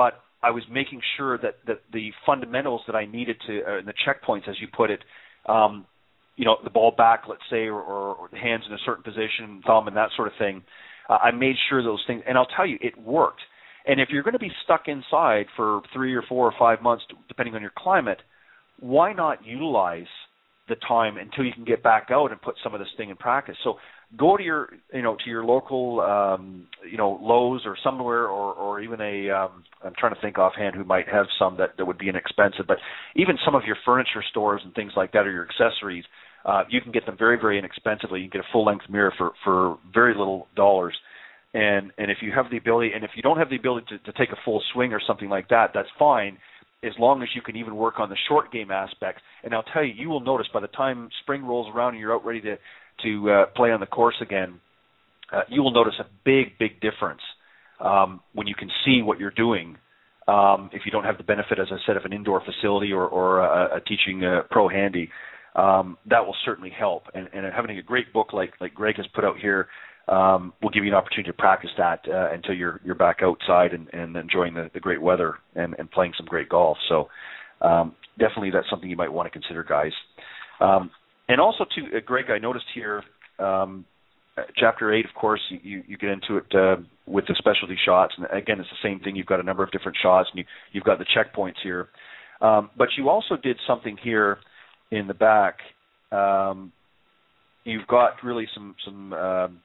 I was making sure that, that the fundamentals that I needed to, uh, the checkpoints, as you put it, um, you know, the ball back, let's say, or, or, or the hands in a certain position, thumb, and that sort of thing. Uh, I made sure those things, and I'll tell you, it worked. And if you're going to be stuck inside for three or four or five months, depending on your climate, why not utilize the time until you can get back out and put some of this thing in practice? So go to your, you know, to your local, um, you know, Lowe's or somewhere, or, or even a, um, I'm trying to think offhand who might have some that, that would be inexpensive, but even some of your furniture stores and things like that, or your accessories, uh, you can get them very, very inexpensively. You can get a full-length mirror for, for very little dollars. And and if you have the ability, and if you don't have the ability to, to take a full swing or something like that, that's fine, as long as you can even work on the short game aspect. And I'll tell you, you will notice by the time spring rolls around and you're out ready to, to uh, play on the course again, uh, you will notice a big, big difference um, when you can see what you're doing. Um, if you don't have the benefit, as I said, of an indoor facility or, or a, a teaching uh, pro handy, um, that will certainly help. And, and having a great book like, like Greg has put out here, Um, will give you an opportunity to practice that uh, until you're you're back outside and, and enjoying the, the great weather and, and playing some great golf. So um, definitely that's something you might want to consider, guys. Um, and also, too, uh, Greg, I noticed here, um, Chapter eight, of course, you, you get into it uh, with the specialty shots. And again, it's the same thing. You've got a number of different shots, and you, you've got the checkpoints here. Um, but you also did something here in the back. Um, you've got really some some um,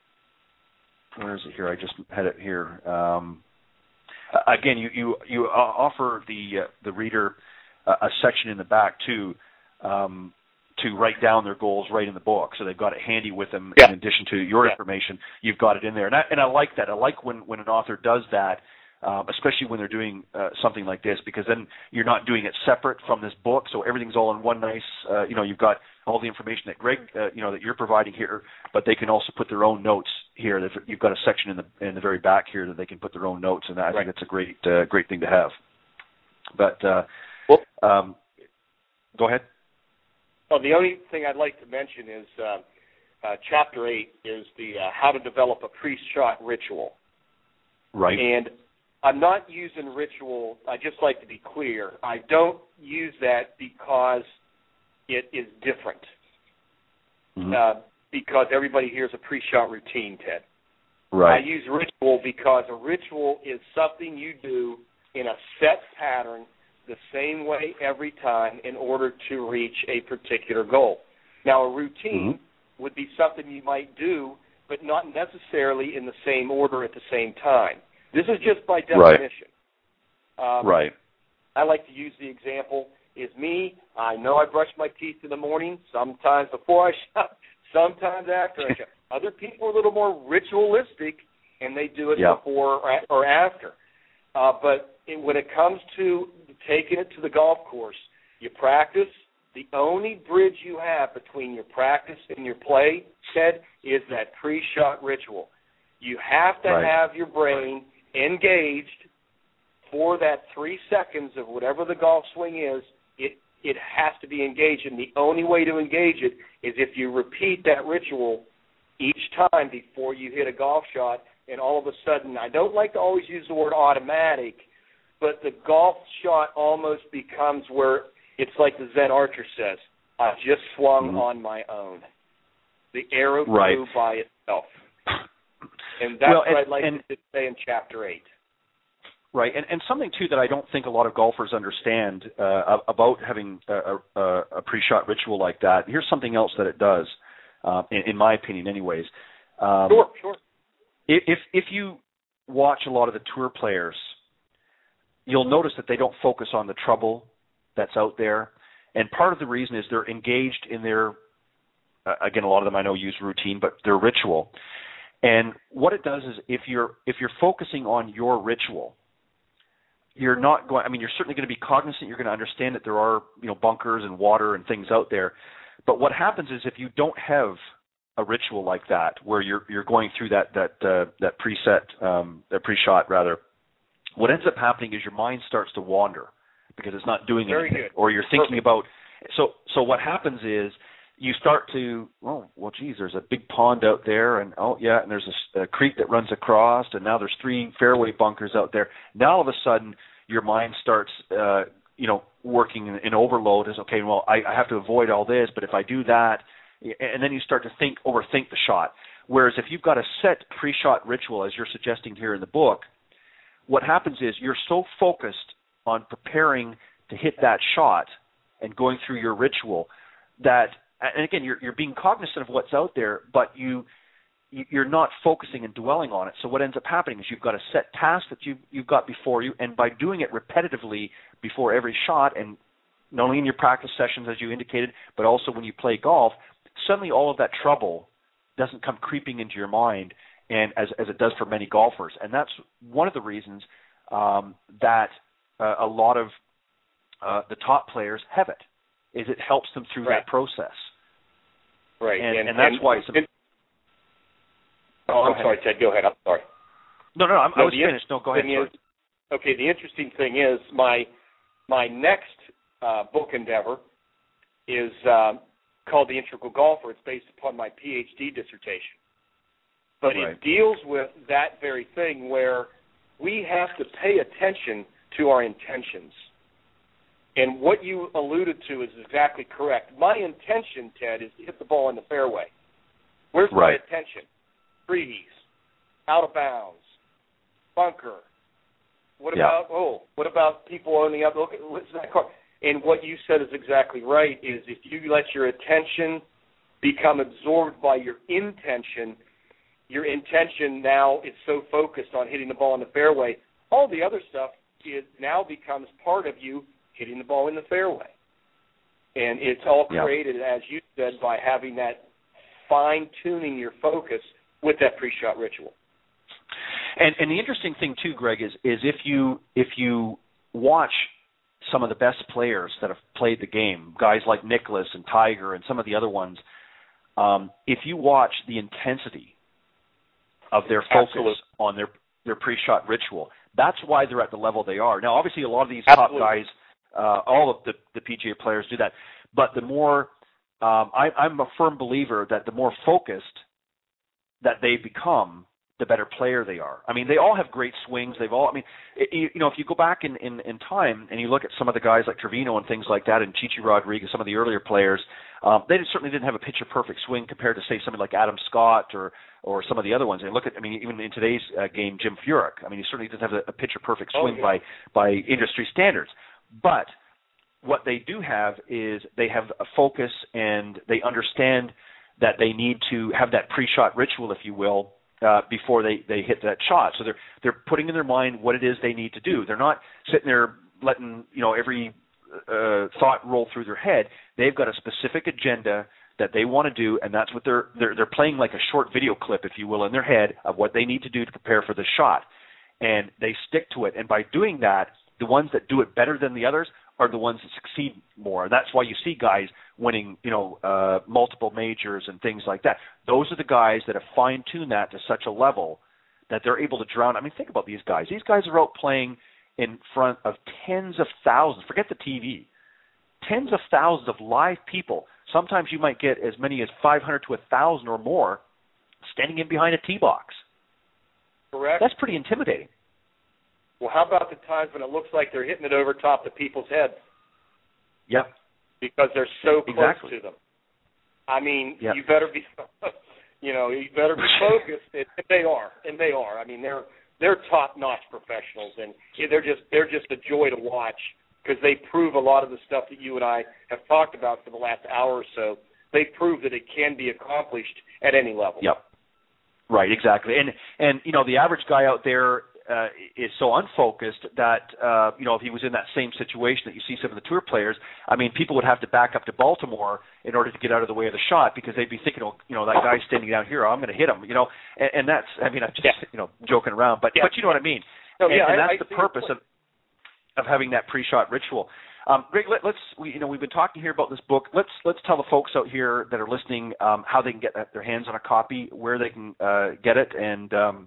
where is it here? I just had it here. Um, again, you you you offer the uh, the reader a, a section in the back too, um, to write down their goals right in the book, so they've got it handy with them. Yeah. In addition to your yeah. information, you've got it in there, and I, and I like that. I like when, when an author does that, um, especially when they're doing uh, something like this, because then you're not doing it separate from this book, so everything's all in one nice. Uh, you know, you've got all the information that Greg, uh, you know, that you're providing here, but they can also put their own notes here. You've got a section in the in the very back here that they can put their own notes, and I right. think that's a great uh, great thing to have. But uh, well, um, go ahead. Well, the only thing I'd like to mention is uh, uh, Chapter eight is the uh, how to develop a pre-shot ritual. Right. And I'm not using ritual. I just like to be clear. I don't use that because it is different. Mm-hmm. Uh, because everybody hears a pre-shot routine, Ted. Right. I use ritual because a ritual is something you do in a set pattern the same way every time in order to reach a particular goal. Now, a routine mm-hmm. would be something you might do, but not necessarily in the same order at the same time. This is just by definition. Right. Um, right. I like to use the example, is me, I know I brush my teeth in the morning, sometimes before I shop, sometimes after I shop. Other people are a little more ritualistic, and they do it yep. before or after. Uh, but it, when it comes to taking it to the golf course, you practice. The only bridge you have between your practice and your play, Ted, is that pre-shot ritual. You have to right. have your brain engaged for that three seconds of whatever the golf swing is. It it has to be engaged, and the only way to engage it is if you repeat that ritual each time before you hit a golf shot, and all of a sudden, I don't like to always use the word automatic, but the golf shot almost becomes where it's like the Zen archer says, I just swung mm-hmm. on my own. The arrow flew right. by itself. And that's well, what and, I'd like and, to say in Chapter eight. Right, and, and something, too, that I don't think a lot of golfers understand uh, about having a, a, a pre-shot ritual like that. Here's something else that it does, uh, in, in my opinion anyways. Um, sure, sure. If, if you watch a lot of the tour players, you'll notice that they don't focus on the trouble that's out there. And part of the reason is they're engaged in their, uh, again, a lot of them I know use routine, but their ritual. And what it does is if you're if you're focusing on your ritual, you're not going, I mean, you're certainly going to be cognizant, you're going to understand that there are, you know, bunkers and water and things out there. But what happens is if you don't have a ritual like that, where you're you're going through that that uh, that preset, um, that pre-shot rather, what ends up happening is your mind starts to wander because it's not doing Very anything, good. or you're thinking Perfect. about. So so what happens is you start to, oh, well, geez, there's a big pond out there, and oh yeah, and there's a, a creek that runs across, and now there's three fairway bunkers out there. Now all of a sudden your mind starts, uh, you know, working in, in overload. Is okay. Well, I, I have to avoid all this, but if I do that, and then you start to think, overthink the shot. Whereas if you've got a set pre-shot ritual, as you're suggesting here in the book, what happens is you're so focused on preparing to hit that shot and going through your ritual that, and again, you're you're being cognizant of what's out there, but you you're not focusing and dwelling on it. So what ends up happening is you've got a set task that you you've got before you, and by doing it repetitively before every shot, and not only in your practice sessions as you indicated, but also when you play golf, suddenly all of that trouble doesn't come creeping into your mind, and as as it does for many golfers. And that's one of the reasons um, that uh, a lot of uh, the top players have it, is it helps them through right. that process. Right. And, and, and that's and, why it's... And, oh, I'm sorry, Ted. Go ahead. I'm sorry. No, no, no I'm, no I was finished. No, go ahead. Is, okay, the interesting thing is my my next uh, book endeavor is um, called The Integral Golfer. It's based upon my P H D dissertation. But right. it deals with that very thing where we have to pay attention to our intentions. And what you alluded to is exactly correct. My intention, Ted, is to hit the ball in the fairway. Where's right. my attention? Trees, out of bounds, bunker. What yeah. about, oh, what about people on the other, look, what's that car? And what you said is exactly right, is if you let your attention become absorbed by your intention, your intention now is so focused on hitting the ball in the fairway, all the other stuff is now becomes part of you hitting the ball in the fairway. And it's all created, yeah. as you said, by having that fine-tuning your focus with that pre-shot ritual. And, and the interesting thing, too, Greg, is, is if you if you watch some of the best players that have played the game, guys like Nicklaus and Tiger and some of the other ones, um, if you watch the intensity of their focus Absolutely. on their, their pre-shot ritual, that's why they're at the level they are. Now, obviously, a lot of these Absolutely. top guys, uh, all of the, the P G A players do that. But the more, um, I, I'm a firm believer that the more focused that they become, the better player they are. I mean, they all have great swings. They've all, I mean, it, you know, if you go back in, in, in time and you look at some of the guys like Trevino and things like that, and Chichi Rodriguez, some of the earlier players, um, they certainly didn't have a picture-perfect swing compared to, say, somebody like Adam Scott or or some of the other ones. And look at, I mean, even in today's uh, game, Jim Furyk. I mean, he certainly doesn't have a, a picture-perfect swing oh, yeah. by by industry standards. But what they do have is they have a focus, and they understand that they need to have that pre-shot ritual, if you will, Uh, before they, they hit that shot. So they're they're putting in their mind what it is they need to do. They're not sitting there letting, you know, every uh, thought roll through their head. They've got a specific agenda that they want to do, and that's what they're they're they're playing like a short video clip, if you will, in their head of what they need to do to prepare for the shot. And they stick to it. And by doing that, the ones that do it better than the others are the ones that succeed more. And that's why you see guys winning, you know, uh, multiple majors and things like that. Those are the guys that have fine-tuned that to such a level that they're able to drown. I mean, think about these guys. These guys are out playing in front of tens of thousands. Forget the T V. Tens of thousands of live people. Sometimes you might get as many as five hundred to one thousand or more standing in behind a tee box. Correct. That's pretty intimidating. Well, how about the times when it looks like they're hitting it over top of people's heads? Yep. Because they're so close exactly. to them. I mean, yep. you better be, you know, you better be focused. And they are, and they are. I mean, they're they're top-notch professionals, and they're just they're just a joy to watch because they prove a lot of the stuff that you and I have talked about for the last hour or so. They prove that it can be accomplished at any level. Yep. Right. Exactly. And and you know, the average guy out there Uh, is so unfocused that, uh, you know, if he was in that same situation that you see some of the tour players, I mean, people would have to back up to Baltimore in order to get out of the way of the shot because they'd be thinking, oh, you know, that guy's standing down here, I'm going to hit him, you know, and, and that's, I mean, I'm just, yeah. you know, joking around, but, yeah. but you know what I mean. No, and, yeah, and I, that's I the purpose of of having that pre-shot ritual. Um, Greg, let, let's, we, you know, we've been talking here about this book. Let's let's tell the folks out here that are listening um, how they can get their hands on a copy, where they can uh, get it, and um,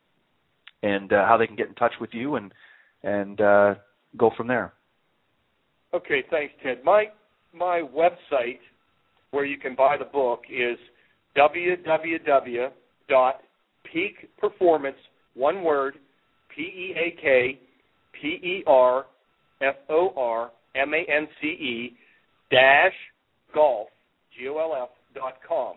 and uh, how they can get in touch with you and and uh, go from there. Okay, thanks, Ted. My my website where you can buy the book is w w w dot peak performance, one word, P E A K P E R F O R M A N C E dash golf, G O L F, dot com.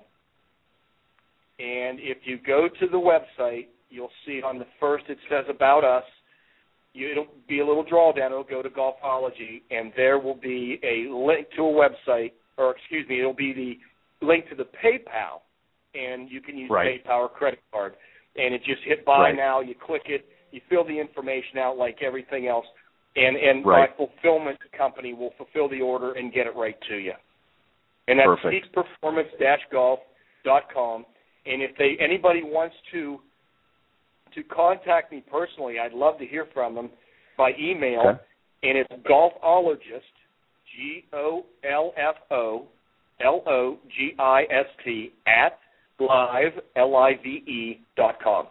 And if you go to the website, you'll see on the first it says About Us. You, it'll be a little drawdown. It'll go to Golfology, and there will be a link to a website, or excuse me, it'll be the link to the PayPal, and you can use right. PayPal or credit card. And it just hit buy right. now. You click it. You fill the information out like everything else, and, and right. my fulfillment company will fulfill the order and get it right to you. And that's peak performance dash golf dot com. And if they anybody wants to to contact me personally, I'd love to hear from them by email, okay. and it's Golfologist, G O L F O L O G I S T, at live, L I V E, dot com.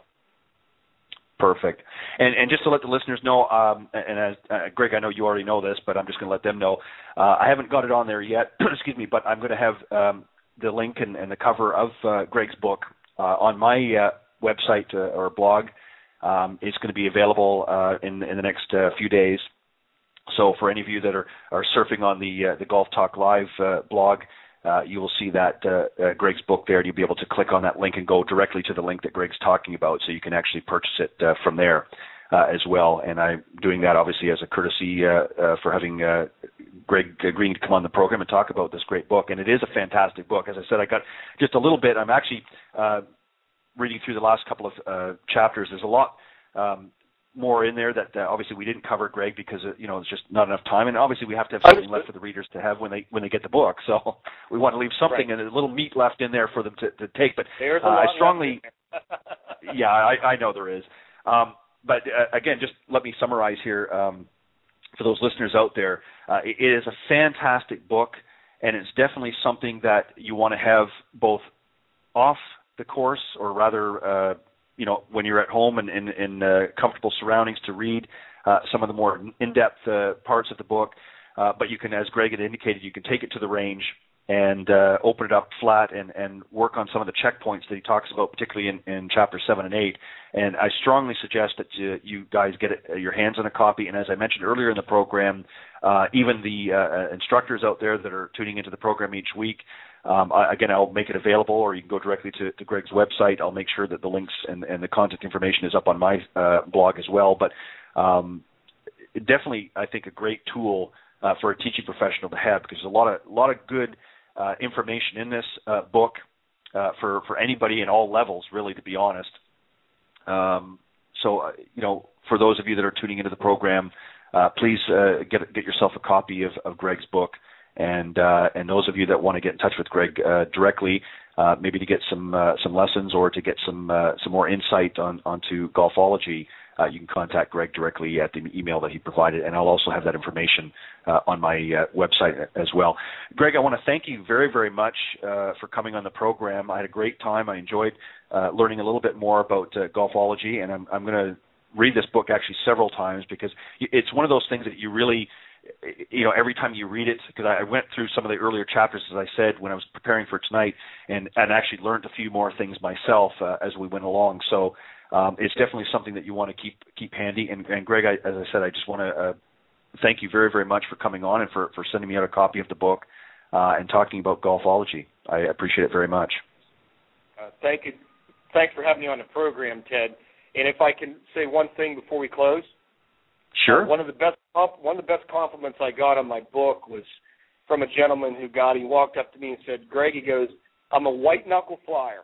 Perfect. And and just to let the listeners know, um, and as uh, Greg, I know you already know this, but I'm just going to let them know. Uh, I haven't got it on there yet, excuse me, but I'm going to have um, the link and, and the cover of uh, Greg's book uh, on my uh, website uh, or blog. Um, it's going to be available uh, in in the next uh, few days. So for any of you that are, are surfing on the uh, the Golf Talk Live uh, blog, uh, you will see that uh, uh, Greg's book there, and you'll be able to click on that link and go directly to the link that Greg's talking about, so you can actually purchase it uh, from there uh, as well. And I'm doing that obviously as a courtesy uh, uh, for having uh, Greg agreeing to come on the program and talk about this great book. And it is a fantastic book. As I said, I got just a little bit. I'm actually uh, reading through the last couple of uh, chapters. There's a lot um, more in there that uh, obviously we didn't cover, Greg, because uh, you know it's just not enough time, and obviously we have to have something left for the readers to have when they when they get the book. So we want to leave something right. and a little meat left in there for them to, to take. But There's a uh, lot I strongly, yeah, I, I know there is. Um, but uh, again, just let me summarize here um, for those listeners out there. Uh, it, it is a fantastic book, and it's definitely something that you want to have both off the course, or rather. Uh, you know, when you're at home and in, in uh, comfortable surroundings to read uh, some of the more in-depth uh, parts of the book. Uh, but you can, as Greg had indicated, you can take it to the range and uh, open it up flat and, and work on some of the checkpoints that he talks about, particularly in, in chapter seven and eight. And I strongly suggest that you, you guys get it, uh, your hands on a copy. And as I mentioned earlier in the program, uh, even the uh, instructors out there that are tuning into the program each week, Um, I, again, I'll make it available, or you can go directly to, to Greg's website. I'll make sure that the links and, and the contact information is up on my uh, blog as well. But um, definitely, I think, a great tool uh, for a teaching professional to have, because there's a lot of a lot of good uh, information in this uh, book uh, for for anybody in all levels, really, to be honest. Um, so, uh, you know, for those of you that are tuning into the program, uh, please uh, get get yourself a copy of, of Greg's book. And uh, and those of you that want to get in touch with Greg uh, directly, uh, maybe to get some uh, some lessons or to get some uh, some more insight on onto Golfology, uh, you can contact Greg directly at the email that he provided, and I'll also have that information uh, on my uh, website as well. Greg, I want to thank you very, very much uh, for coming on the program. I had a great time. I enjoyed uh, learning a little bit more about uh, Golfology, and I'm, I'm going to read this book actually several times, because it's one of those things that you really, you know, every time you read it, because I went through some of the earlier chapters, as I said, when I was preparing for tonight, and, and actually learned a few more things myself uh, as we went along. So um, it's definitely something that you want to keep keep handy. And, and Greg, I, as I said, I just want to uh, thank you very, very much for coming on and for, for sending me out a copy of the book uh, and talking about Golfology. I appreciate it very much. Uh, thank you. Thanks for having me on the program, Ted. And if I can say one thing before we close. Sure. Uh, one of the best one of the best compliments I got on my book was from a gentleman who got. He walked up to me and said, "Greg," he goes, "I'm a white knuckle flyer,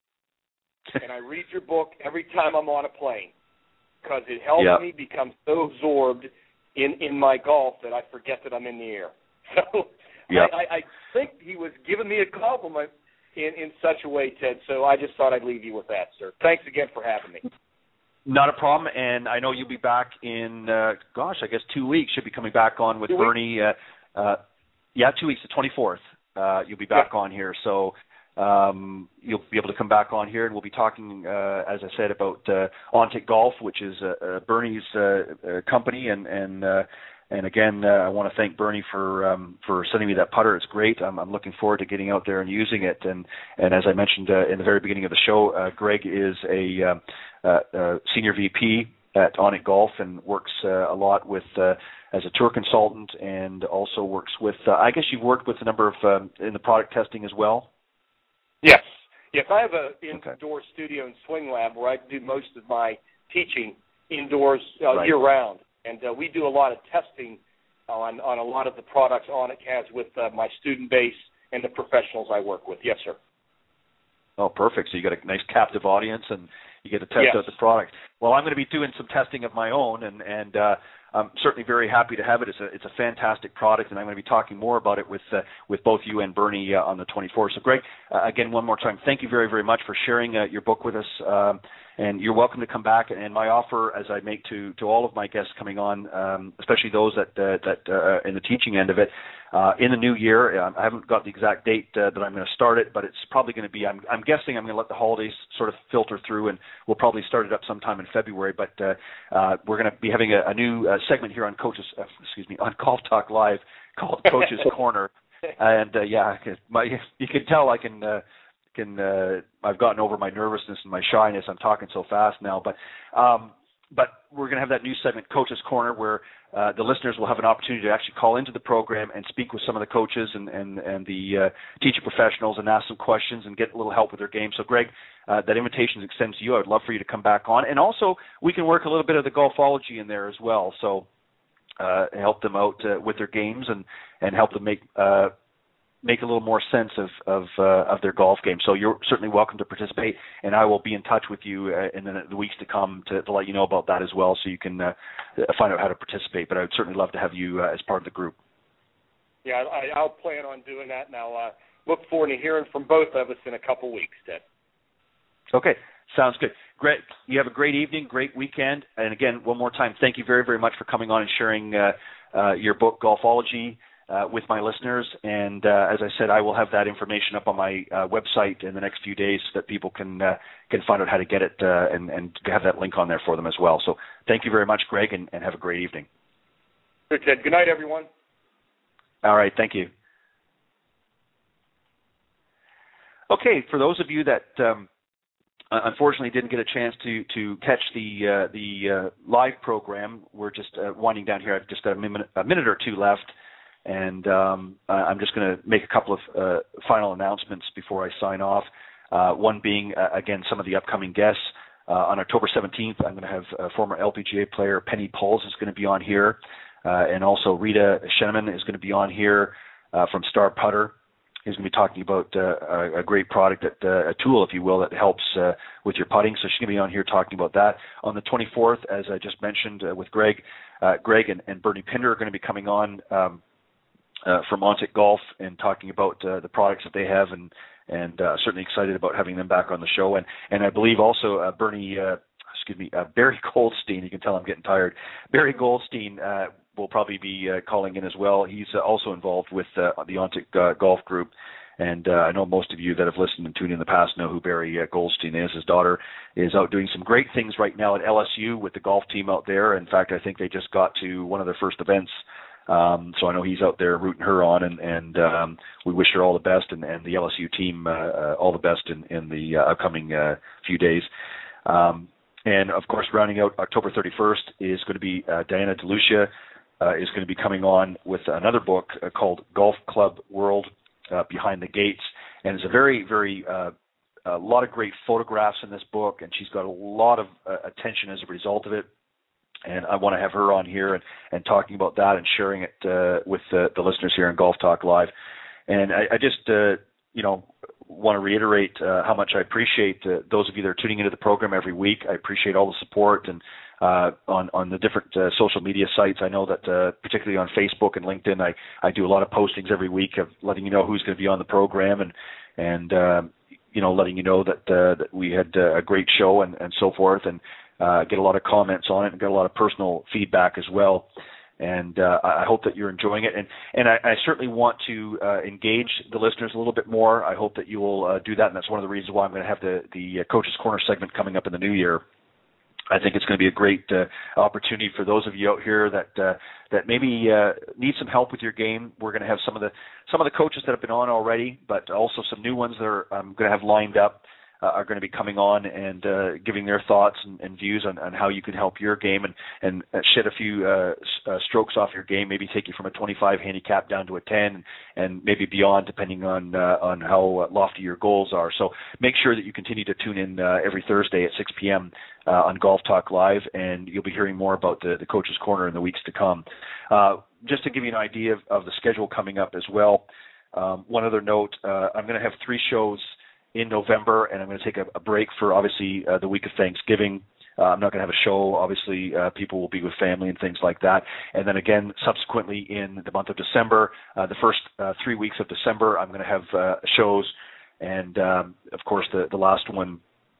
and I read your book every time I'm on a plane, because it helps yep. me become so absorbed in, in my golf that I forget that I'm in the air." So yep. I, I, I think he was giving me a compliment in, in such a way, Ted. So I just thought I'd leave you with that, sir. Thanks again for having me. Not a problem, and I know you'll be back in, uh, gosh, I guess two weeks. You'll be coming back on with two Bernie. Uh, uh, yeah, two weeks, the twenty-fourth. Uh, you'll be back yeah. on here, so um, you'll be able to come back on here, and we'll be talking, uh, as I said, about uh, Ontic Golf, which is uh, uh, Bernie's uh, uh, company, and and uh, and again, uh, I want to thank Bernie for um, for sending me that putter. It's great. I'm, I'm looking forward to getting out there and using it. And and as I mentioned uh, in the very beginning of the show, uh, Greg is a uh, uh, uh, senior V P at Onic Golf and works uh, a lot with uh, as a tour consultant, and also works with. Uh, I guess you've worked with a number of um, in the product testing as well. Yes, yes. I have an indoor okay. studio and swing lab where I do most of my teaching indoors uh, right. year round, and uh, we do a lot of testing on on a lot of the products Onic has with uh, my student base and the professionals I work with. Yes, sir. Oh, perfect. So you got a nice captive audience, and you get to test yes. out the product. Well, I'm going to be doing some testing of my own, and and uh, I'm certainly very happy to have it. It's a it's a fantastic product, and I'm going to be talking more about it with uh, with both you and Bernie uh, on the twenty-fourth. So, Greg, uh, again, one more time, thank you very, very much for sharing uh, your book with us. Um, and you're welcome to come back. And my offer, as I make to, to all of my guests coming on, um, especially those that uh, that uh, in the teaching end of it, uh, in the new year. I haven't got the exact date uh, that I'm going to start it, but it's probably going to be. I'm, I'm guessing I'm going to let the holidays sort of filter through, and we'll probably start it up sometime in February. But uh, uh, we're going to be having a, a new uh, segment here on Coaches, uh, excuse me, on Golf Talk Live called Coach's Corner. And uh, yeah, my, you can tell I can. Uh, Can uh, I've gotten over my nervousness and my shyness. I'm talking so fast now, but um, but we're going to have that new segment, Coach's Corner, where uh, the listeners will have an opportunity to actually call into the program and speak with some of the coaches and and and the uh, teacher professionals and ask some questions and get a little help with their game. So, Greg, uh, that invitation extends to you. I would love for you to come back on, and also we can work a little bit of the golfology in there as well. So uh, help them out uh, with their games and and help them make. Uh, make a little more sense of of, uh, of their golf game. So you're certainly welcome to participate, and I will be in touch with you uh, in the, the weeks to come to, to let you know about that as well, so you can uh, find out how to participate. But I would certainly love to have you uh, as part of the group. Yeah, I, I'll plan on doing that. Now, uh, look forward to hearing from both of us in a couple weeks, Ted. Okay, sounds good. Great. You have a great evening, great weekend. And again, one more time, thank you very, very much for coming on and sharing uh, uh, your book, Golfology, Uh, with my listeners, and uh, as I said, I will have that information up on my uh, website in the next few days so that people can uh, can find out how to get it uh, and, and have that link on there for them as well. So thank you very much, Greg, and, and have a great evening. Good, Ted. Good night, everyone. All right, thank you. Okay, for those of you that um, unfortunately didn't get a chance to to catch the uh, the uh, live program, we're just uh, winding down here. I've just got a minute, a minute or two left. And um, I'm just going to make a couple of uh, final announcements before I sign off. Uh, one being, uh, again, some of the upcoming guests. Uh, on October seventeenth, I'm going to have uh, former L P G A player Penny Pauls is going to be on here. Uh, and also Rita Sheneman is going to be on here uh, from Star Putter. He's going to be talking about uh, a, a great product, that, uh, a tool, if you will, that helps uh, with your putting. So she's going to be on here talking about that. On the twenty-fourth, as I just mentioned uh, with Greg, uh, Greg and, and Bernie Pinder are going to be coming on um, Uh, from Ontic Golf and talking about uh, the products that they have, and and uh, certainly excited about having them back on the show. And and I believe also uh, Bernie, uh, excuse me, uh, Barry Goldstein. You can tell I'm getting tired. Barry Goldstein uh, will probably be uh, calling in as well. He's uh, also involved with uh, the Ontic uh, Golf Group. And uh, I know most of you that have listened and tuned in the past know who Barry uh, Goldstein is. His daughter is out doing some great things right now at L S U with the golf team out there. In fact, I think they just got to one of their first events. Um, so I know he's out there rooting her on, and, and um, we wish her all the best, and, and the L S U team uh, uh, all the best in, in the uh, upcoming uh, few days. Um, and, of course, rounding out October thirty-first is going to be uh, Diana DeLucia uh, is going to be coming on with another book uh, called Golf Club World uh, Behind the Gates. And it's a very, very uh, a lot of great photographs in this book, and she's got a lot of uh, attention as a result of it. And I want to have her on here and, and talking about that and sharing it uh, with the, the listeners here in Golf Talk Live. And I, I just, uh, you know, want to reiterate uh, how much I appreciate uh, those of you that are tuning into the program every week. I appreciate all the support and uh, on, on the different uh, social media sites. I know that uh, particularly on Facebook and LinkedIn, I, I do a lot of postings every week of letting you know who's going to be on the program and, and uh, you know, letting you know that, uh, that we had uh, a great show and, and so forth. And Uh, get a lot of comments on it and get a lot of personal feedback as well. And uh, I hope that you're enjoying it. And, and I, I certainly want to uh, engage the listeners a little bit more. I hope that you will uh, do that. And that's one of the reasons why I'm going to have the, the Coach's Corner segment coming up in the new year. I think it's going to be a great uh, opportunity for those of you out here that uh, that maybe uh, need some help with your game. We're going to have some of the some of the coaches that have been on already, but also some new ones that are, I'm going to have lined up. uh, are going to be coming on and uh, giving their thoughts and, and views on, on how you can help your game and, and shed a few uh, uh, strokes off your game, maybe take you from a twenty-five handicap down to a ten and maybe beyond, depending on uh, on how lofty your goals are. So make sure that you continue to tune in uh, every Thursday at six p.m. Uh, on Golf Talk Live, and you'll be hearing more about the, the Coach's Corner in the weeks to come. Uh, just to give you an idea of, of the schedule coming up as well, um, one other note, uh, I'm going to have three shows in November, and I'm going to take a, a break for, obviously, uh, the week of Thanksgiving. Uh, I'm not going to have a show. Obviously, uh, people will be with family and things like that. And then again, subsequently in the month of December, uh, the first uh, three weeks of December, I'm going to have uh, shows. And, um, of course, the, the last one,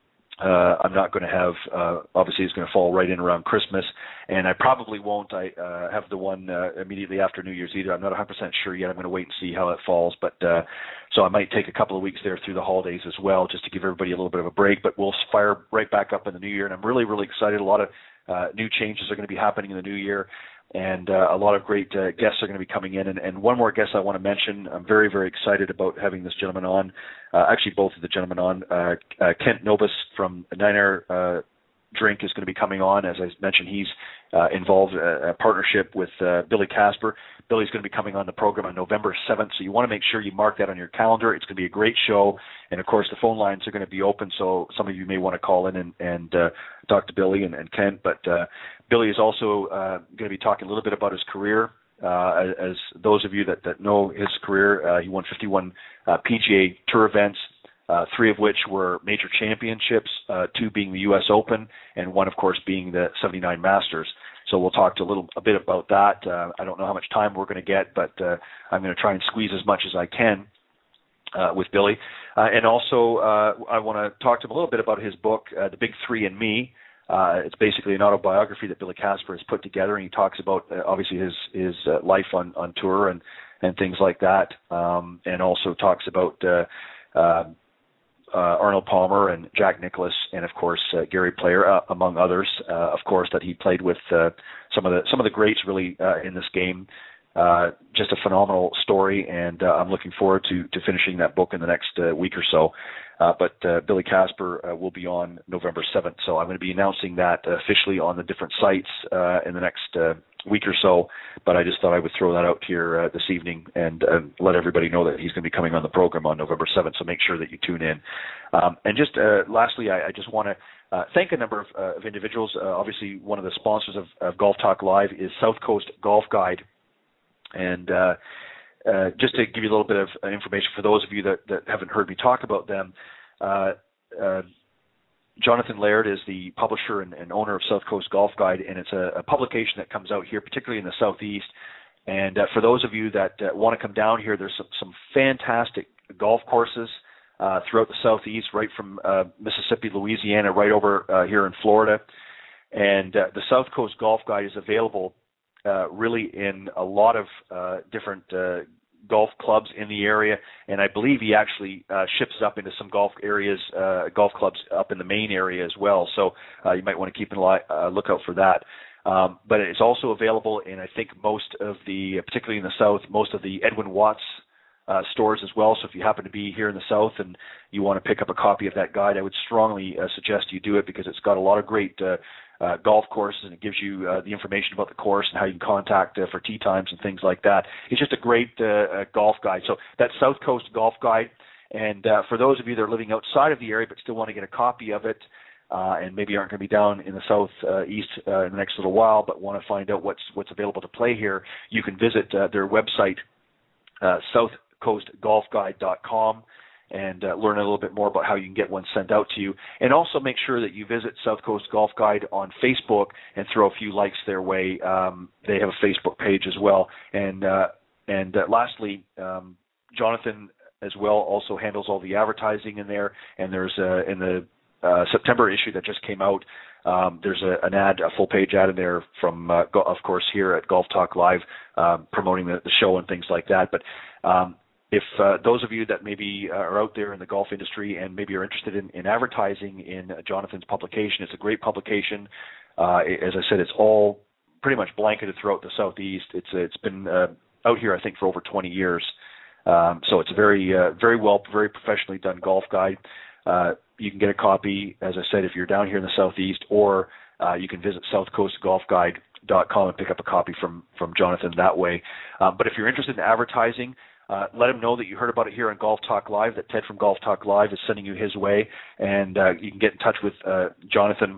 Uh, I'm not going to have, uh, obviously it's going to fall right in around Christmas, and I probably won't I uh, have the one uh, immediately after New Year's either. I'm not one hundred percent sure yet. I'm going to wait and see how it falls, but uh, so I might take a couple of weeks there through the holidays as well, just to give everybody a little bit of a break, but we'll fire right back up in the new year, and I'm really, really excited. A lot of uh, new changes are going to be happening in the new year, and uh, a lot of great uh, guests are going to be coming in. And, and one more guest I want to mention, I'm very, very excited about having this gentleman on, uh, actually both of the gentlemen on. Uh, uh, Kent Nobis from Nine Air uh, Drink is going to be coming on. As I mentioned, he's uh, involved in a, a partnership with uh, Billy Casper. Billy's going to be coming on the program on November seventh, so you want to make sure you mark that on your calendar. It's going to be a great show, and of course the phone lines are going to be open, so some of you may want to call in and, and uh, talk to Billy and, and Kent, but uh, Billy is also uh, going to be talking a little bit about his career. Uh, as those of you that, that know his career, uh, he won fifty-one uh, P G A Tour events, uh, three of which were major championships, uh, two being the U S Open, and one, of course, being the seventy-nine Masters. So we'll talk to a little a bit about that. Uh, I don't know how much time we're going to get, but uh, I'm going to try and squeeze as much as I can uh, with Billy. Uh, and also, uh, I want to talk to him a little bit about his book, uh, The Big Three and Me. Uh, it's basically an autobiography that Billy Casper has put together, and he talks about uh, obviously his his uh, life on, on tour and, and things like that, um, and also talks about uh, uh, uh, Arnold Palmer and Jack Nicklaus, and of course uh, Gary Player, uh, among others, uh, of course, that he played with uh, some of the some of the greats really uh, in this game. Uh, just a phenomenal story, and uh, I'm looking forward to, to finishing that book in the next uh, week or so. Uh, but uh, Billy Casper uh, will be on November seventh, so I'm going to be announcing that officially on the different sites uh, in the next uh, week or so. But I just thought I would throw that out here uh, this evening and uh, let everybody know that he's going to be coming on the program on November seventh, so make sure that you tune in. Um, and just uh, lastly, I, I just want to uh, thank a number of, uh, of individuals. Uh, obviously, one of the sponsors of, of Golf Talk Live is South Coast Golf Guide. And uh, uh, just to give you a little bit of uh, information for those of you that, that haven't heard me talk about them, uh, uh, Jonathan Laird is the publisher and, and owner of South Coast Golf Guide, and it's a, a publication that comes out here, particularly in the Southeast. And uh, for those of you that uh, want to come down here, there's some, some fantastic golf courses uh, throughout the Southeast, right from uh, Mississippi, Louisiana, right over uh, here in Florida. And uh, the South Coast Golf Guide is available Uh, really in a lot of uh, different uh, golf clubs in the area, and I believe he actually uh, ships up into some golf areas, uh, golf clubs up in the Maine area as well. So uh, you might want to keep a li- uh, lookout for that. Um, but it's also available in, I think, most of the, particularly in the South, most of the Edwin Watts uh, stores as well. So if you happen to be here in the South and you want to pick up a copy of that guide, I would strongly uh, suggest you do it, because it's got a lot of great uh, Uh, golf courses, and it gives you uh, the information about the course and how you can contact uh, for tee times and things like that. It's just a great uh, uh, golf guide. So that's South Coast Golf Guide. And uh, for those of you that are living outside of the area but still want to get a copy of it, uh, and maybe aren't going to be down in the Southeast uh, uh, in the next little while, but want to find out what's what's available to play here, you can visit uh, their website, uh, south coast golf guide dot com. And uh, learn a little bit more about how you can get one sent out to you. And also make sure that you visit South Coast Golf Guide on Facebook and throw a few likes their way. Um, they have a Facebook page as well. And uh, and uh, lastly, um, Jonathan as well also handles all the advertising in there. And there's uh, in the uh, September issue that just came out, um, there's a, an ad, a full page ad in there from, uh, go- of course, here at Golf Talk Live, uh, promoting the, the show and things like that. But um, If uh, those of you that maybe are out there in the golf industry and maybe are interested in, in advertising in uh, Jonathan's publication, it's a great publication. Uh, as I said, it's all pretty much blanketed throughout the Southeast. It's it's been uh, out here, I think, for over twenty years. Um, so it's a very uh, very well, very professionally done golf guide. uh, you can get a copy, as I said, if you're down here in the Southeast, or uh, you can visit south coast golf guide dot com and pick up a copy from, from Jonathan that way. Uh, but if you're interested in advertising, uh, let him know that you heard about it here on Golf Talk Live, that Ted from Golf Talk Live is sending you his way, and uh, you can get in touch with uh, Jonathan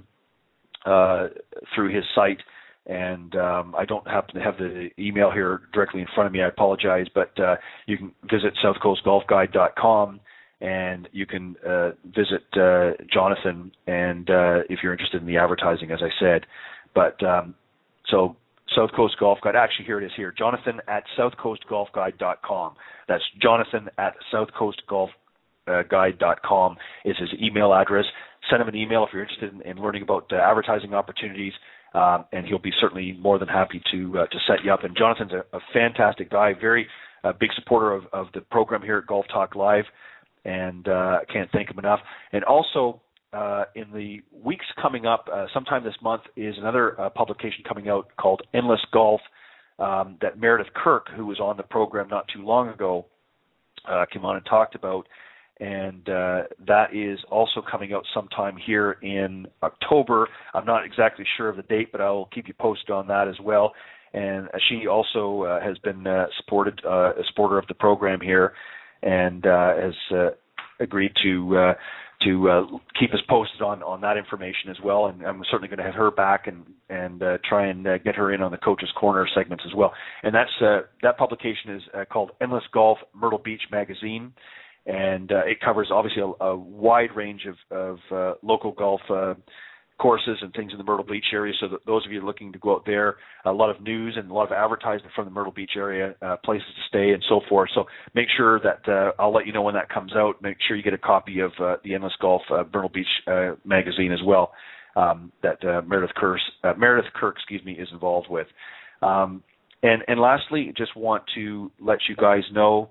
uh, through his site. And um, I don't happen to have the email here directly in front of me. I apologize, but uh, you can visit south coast golf guide dot com, and you can uh, visit uh, Jonathan, and uh, if you're interested in the advertising, as I said. But um, so South Coast Golf Guide, actually here it is here, Jonathan at south coast golf guide dot com. That's Jonathan at south coast golf guide dot com is his email address. Send him an email if you're interested in, in learning about uh, advertising opportunities. Um, and he'll be certainly more than happy to uh, to set you up. And Jonathan's a, a fantastic guy, very uh, big supporter of, of the program here at Golf Talk Live, and uh, I can't thank him enough. And also, uh, in the weeks coming up, uh, sometime this month, is another uh, publication coming out called Endless Golf um, that Meredith Kirk, who was on the program not too long ago, uh, came on and talked about. And uh, that is also coming out sometime here in October. I'm not exactly sure of the date, but I'll keep you posted on that as well. And uh, she also uh, has been uh, supported uh, a supporter of the program here, and uh, has uh, agreed to uh, to uh, keep us posted on, on that information as well. And I'm certainly going to have her back and and uh, try and uh, get her in on the Coach's Corner segments as well. And that's uh, that publication is uh, called Endless Golf Myrtle Beach Magazine. And uh, it covers obviously a, a wide range of, of uh, local golf uh, courses and things in the Myrtle Beach area. So that those of you looking to go out there, a lot of news and a lot of advertisement from the Myrtle Beach area, uh, places to stay and so forth. So make sure that uh, I'll let you know when that comes out. Make sure you get a copy of uh, the Endless Golf uh, Myrtle Beach uh, magazine as well um, that uh, Meredith Kirk, uh, Meredith Kirk, excuse me, is involved with. Um, and and lastly, just want to let you guys know.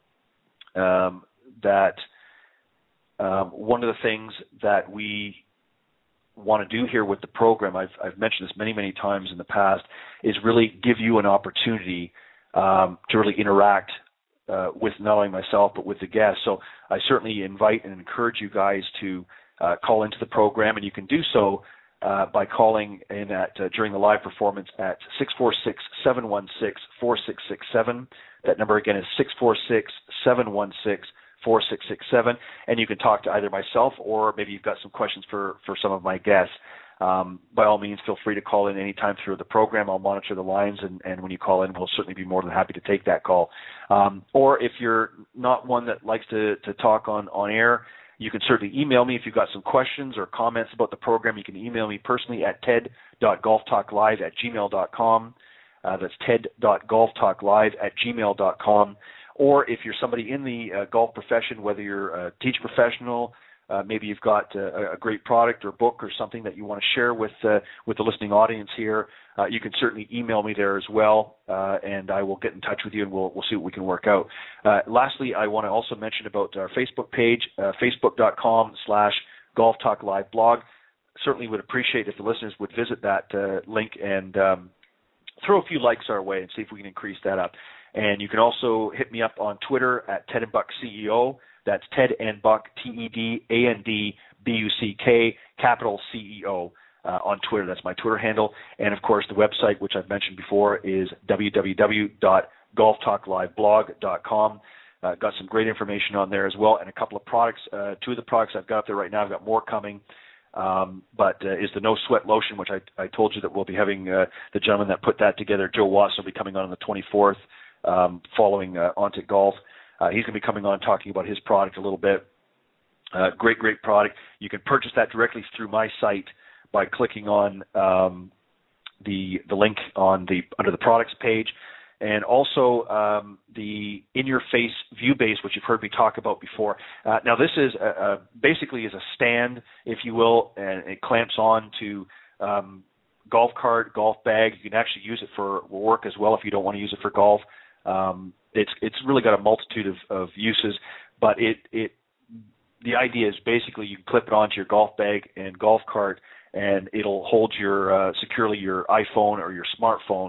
Um, that um, one of the things that we want to do here with the program, I've, I've mentioned this many, many times in the past, is really give you an opportunity um, to really interact uh, with not only myself but with the guests. So I certainly invite and encourage you guys to uh, call into the program, and you can do so uh, by calling in at uh, during the live performance at six four six, seven one six, four six six seven. That number again is six four six, seven one six, four six six seven, and you can talk to either myself or maybe you've got some questions for, for some of my guests. Um, by all means, feel free to call in anytime through the program. I'll monitor the lines, and, and when you call in, we'll certainly be more than happy to take that call. Um, or if you're not one that likes to, to talk on, on air, you can certainly email me if you've got some questions or comments about the program. You can email me personally at ted dot golf talk live at gmail dot com. Uh, that's ted dot golf talk live at gmail dot com. Or if you're somebody in the uh, golf profession, whether you're a teach professional, uh, maybe you've got uh, a great product or book or something that you want to share with uh, with the listening audience here, uh, you can certainly email me there as well, uh, and I will get in touch with you, and we'll we'll see what we can work out. Uh, lastly, I want to also mention about our Facebook page, uh, facebook dot com slash golf talk live blog. Certainly would appreciate if the listeners would visit that uh, link and um, throw a few likes our way and see if we can increase that up. And you can also hit me up on Twitter at Ted and Buck C E O. That's Ted and Buck, T E D A N D B U C K, capital C E O uh, on Twitter. That's my Twitter handle. And, of course, the website, which I've mentioned before, is w w w dot golf talk live blog dot com. Uh, got some great information on there as well, and a couple of products. Uh, two of the products I've got up there right now. I've got more coming. Um, but uh, is the No Sweat Lotion, which I, I told you that we'll be having uh, the gentleman that put that together, Joe Watson, will be coming on on the twenty-fourth. Um, following uh, Ontic Golf. Uh, he's going to be coming on talking about his product a little bit. Uh, great, great product. You can purchase that directly through my site by clicking on um, the the link on the under the products page, and also um, the in-your-face view base, which you've heard me talk about before. Uh, now, this is a, a, basically is a stand, if you will, and it clamps on to um, golf cart, golf bag. You can actually use it for work as well if you don't want to use it for golf. Um, it's it's really got a multitude of, of uses, but it it the idea is basically you clip it onto your golf bag and golf cart, and it'll hold your uh, securely your iPhone or your smartphone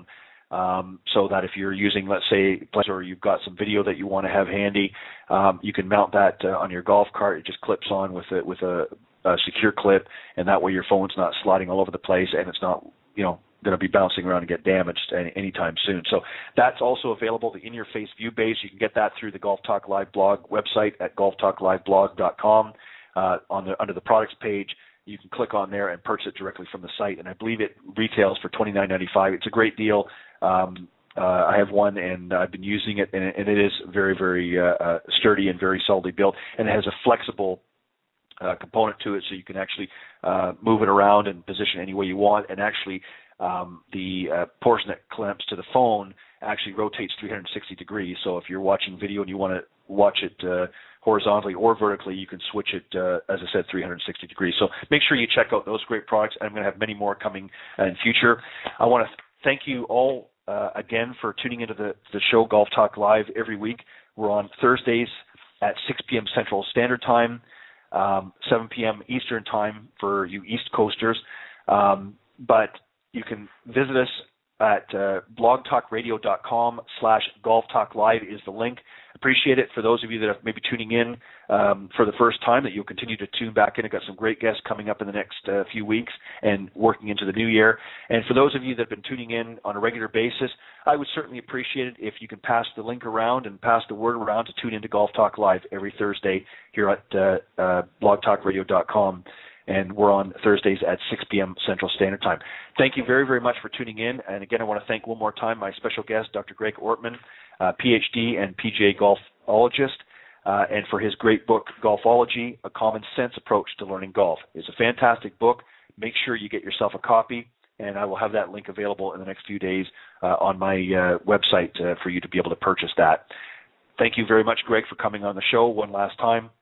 Um, so that if you're using, let's say, or you've got some video that you want to have handy, um, you can mount that uh, on your golf cart. It just clips on with a, with a, a secure clip, and that way your phone's not sliding all over the place, and it's not, you know, going to be bouncing around and get damaged any anytime soon. So that's also available, the in-your-face view base. You can get that through the Golf Talk Live blog website at golf talk live blog dot com. Uh, on the under the products page, you can click on there and purchase it directly from the site, and I believe it retails for twenty-nine ninety-five. It's a great deal. Um, uh, I have one, and I've been using it, and, and it is very, very uh, uh, sturdy and very solidly built, and it has a flexible uh, component to it, so you can actually uh, move it around and position any way you want, and actually um, the uh, portion that clamps to the phone actually rotates three hundred sixty degrees. So if you're watching video and you want to watch it uh, horizontally or vertically, you can switch it, uh, as I said, three hundred sixty degrees. So make sure you check out those great products. I'm going to have many more coming uh, in future. I want to thank you all uh, again for tuning into the, the show, Golf Talk Live, every week. We're on Thursdays at six p.m. Central Standard Time, um, seven p.m. Eastern Time for you East Coasters. Um, but you can visit us at uh, blogtalkradio.com slash Golf Talk Live is the link. Appreciate it for those of you that are maybe tuning in um, for the first time, that you'll continue to tune back in. I've got some great guests coming up in the next uh, few weeks and working into the new year. And for those of you that have been tuning in on a regular basis, I would certainly appreciate it if you can pass the link around and pass the word around to tune into Golf Talk Live every Thursday here at uh, uh, blog talk radio dot com. And we're on Thursdays at six p.m. Central Standard Time. Thank you very, very much for tuning in. And again, I want to thank one more time my special guest, Doctor Greg Ortman, uh, P H D and P G A golfologist, uh, and for his great book, Golfology, A Common Sense Approach to Learning Golf. It's a fantastic book. Make sure you get yourself a copy, and I will have that link available in the next few days uh, on my uh, website uh, for you to be able to purchase that. Thank you very much, Greg, for coming on the show one last time.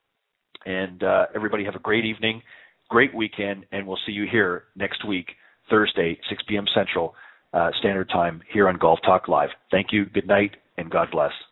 And uh, everybody have a great evening. Great weekend, and we'll see you here next week, Thursday, six p.m. Central uh, Standard Time, here on Golf Talk Live. Thank you, good night, and God bless.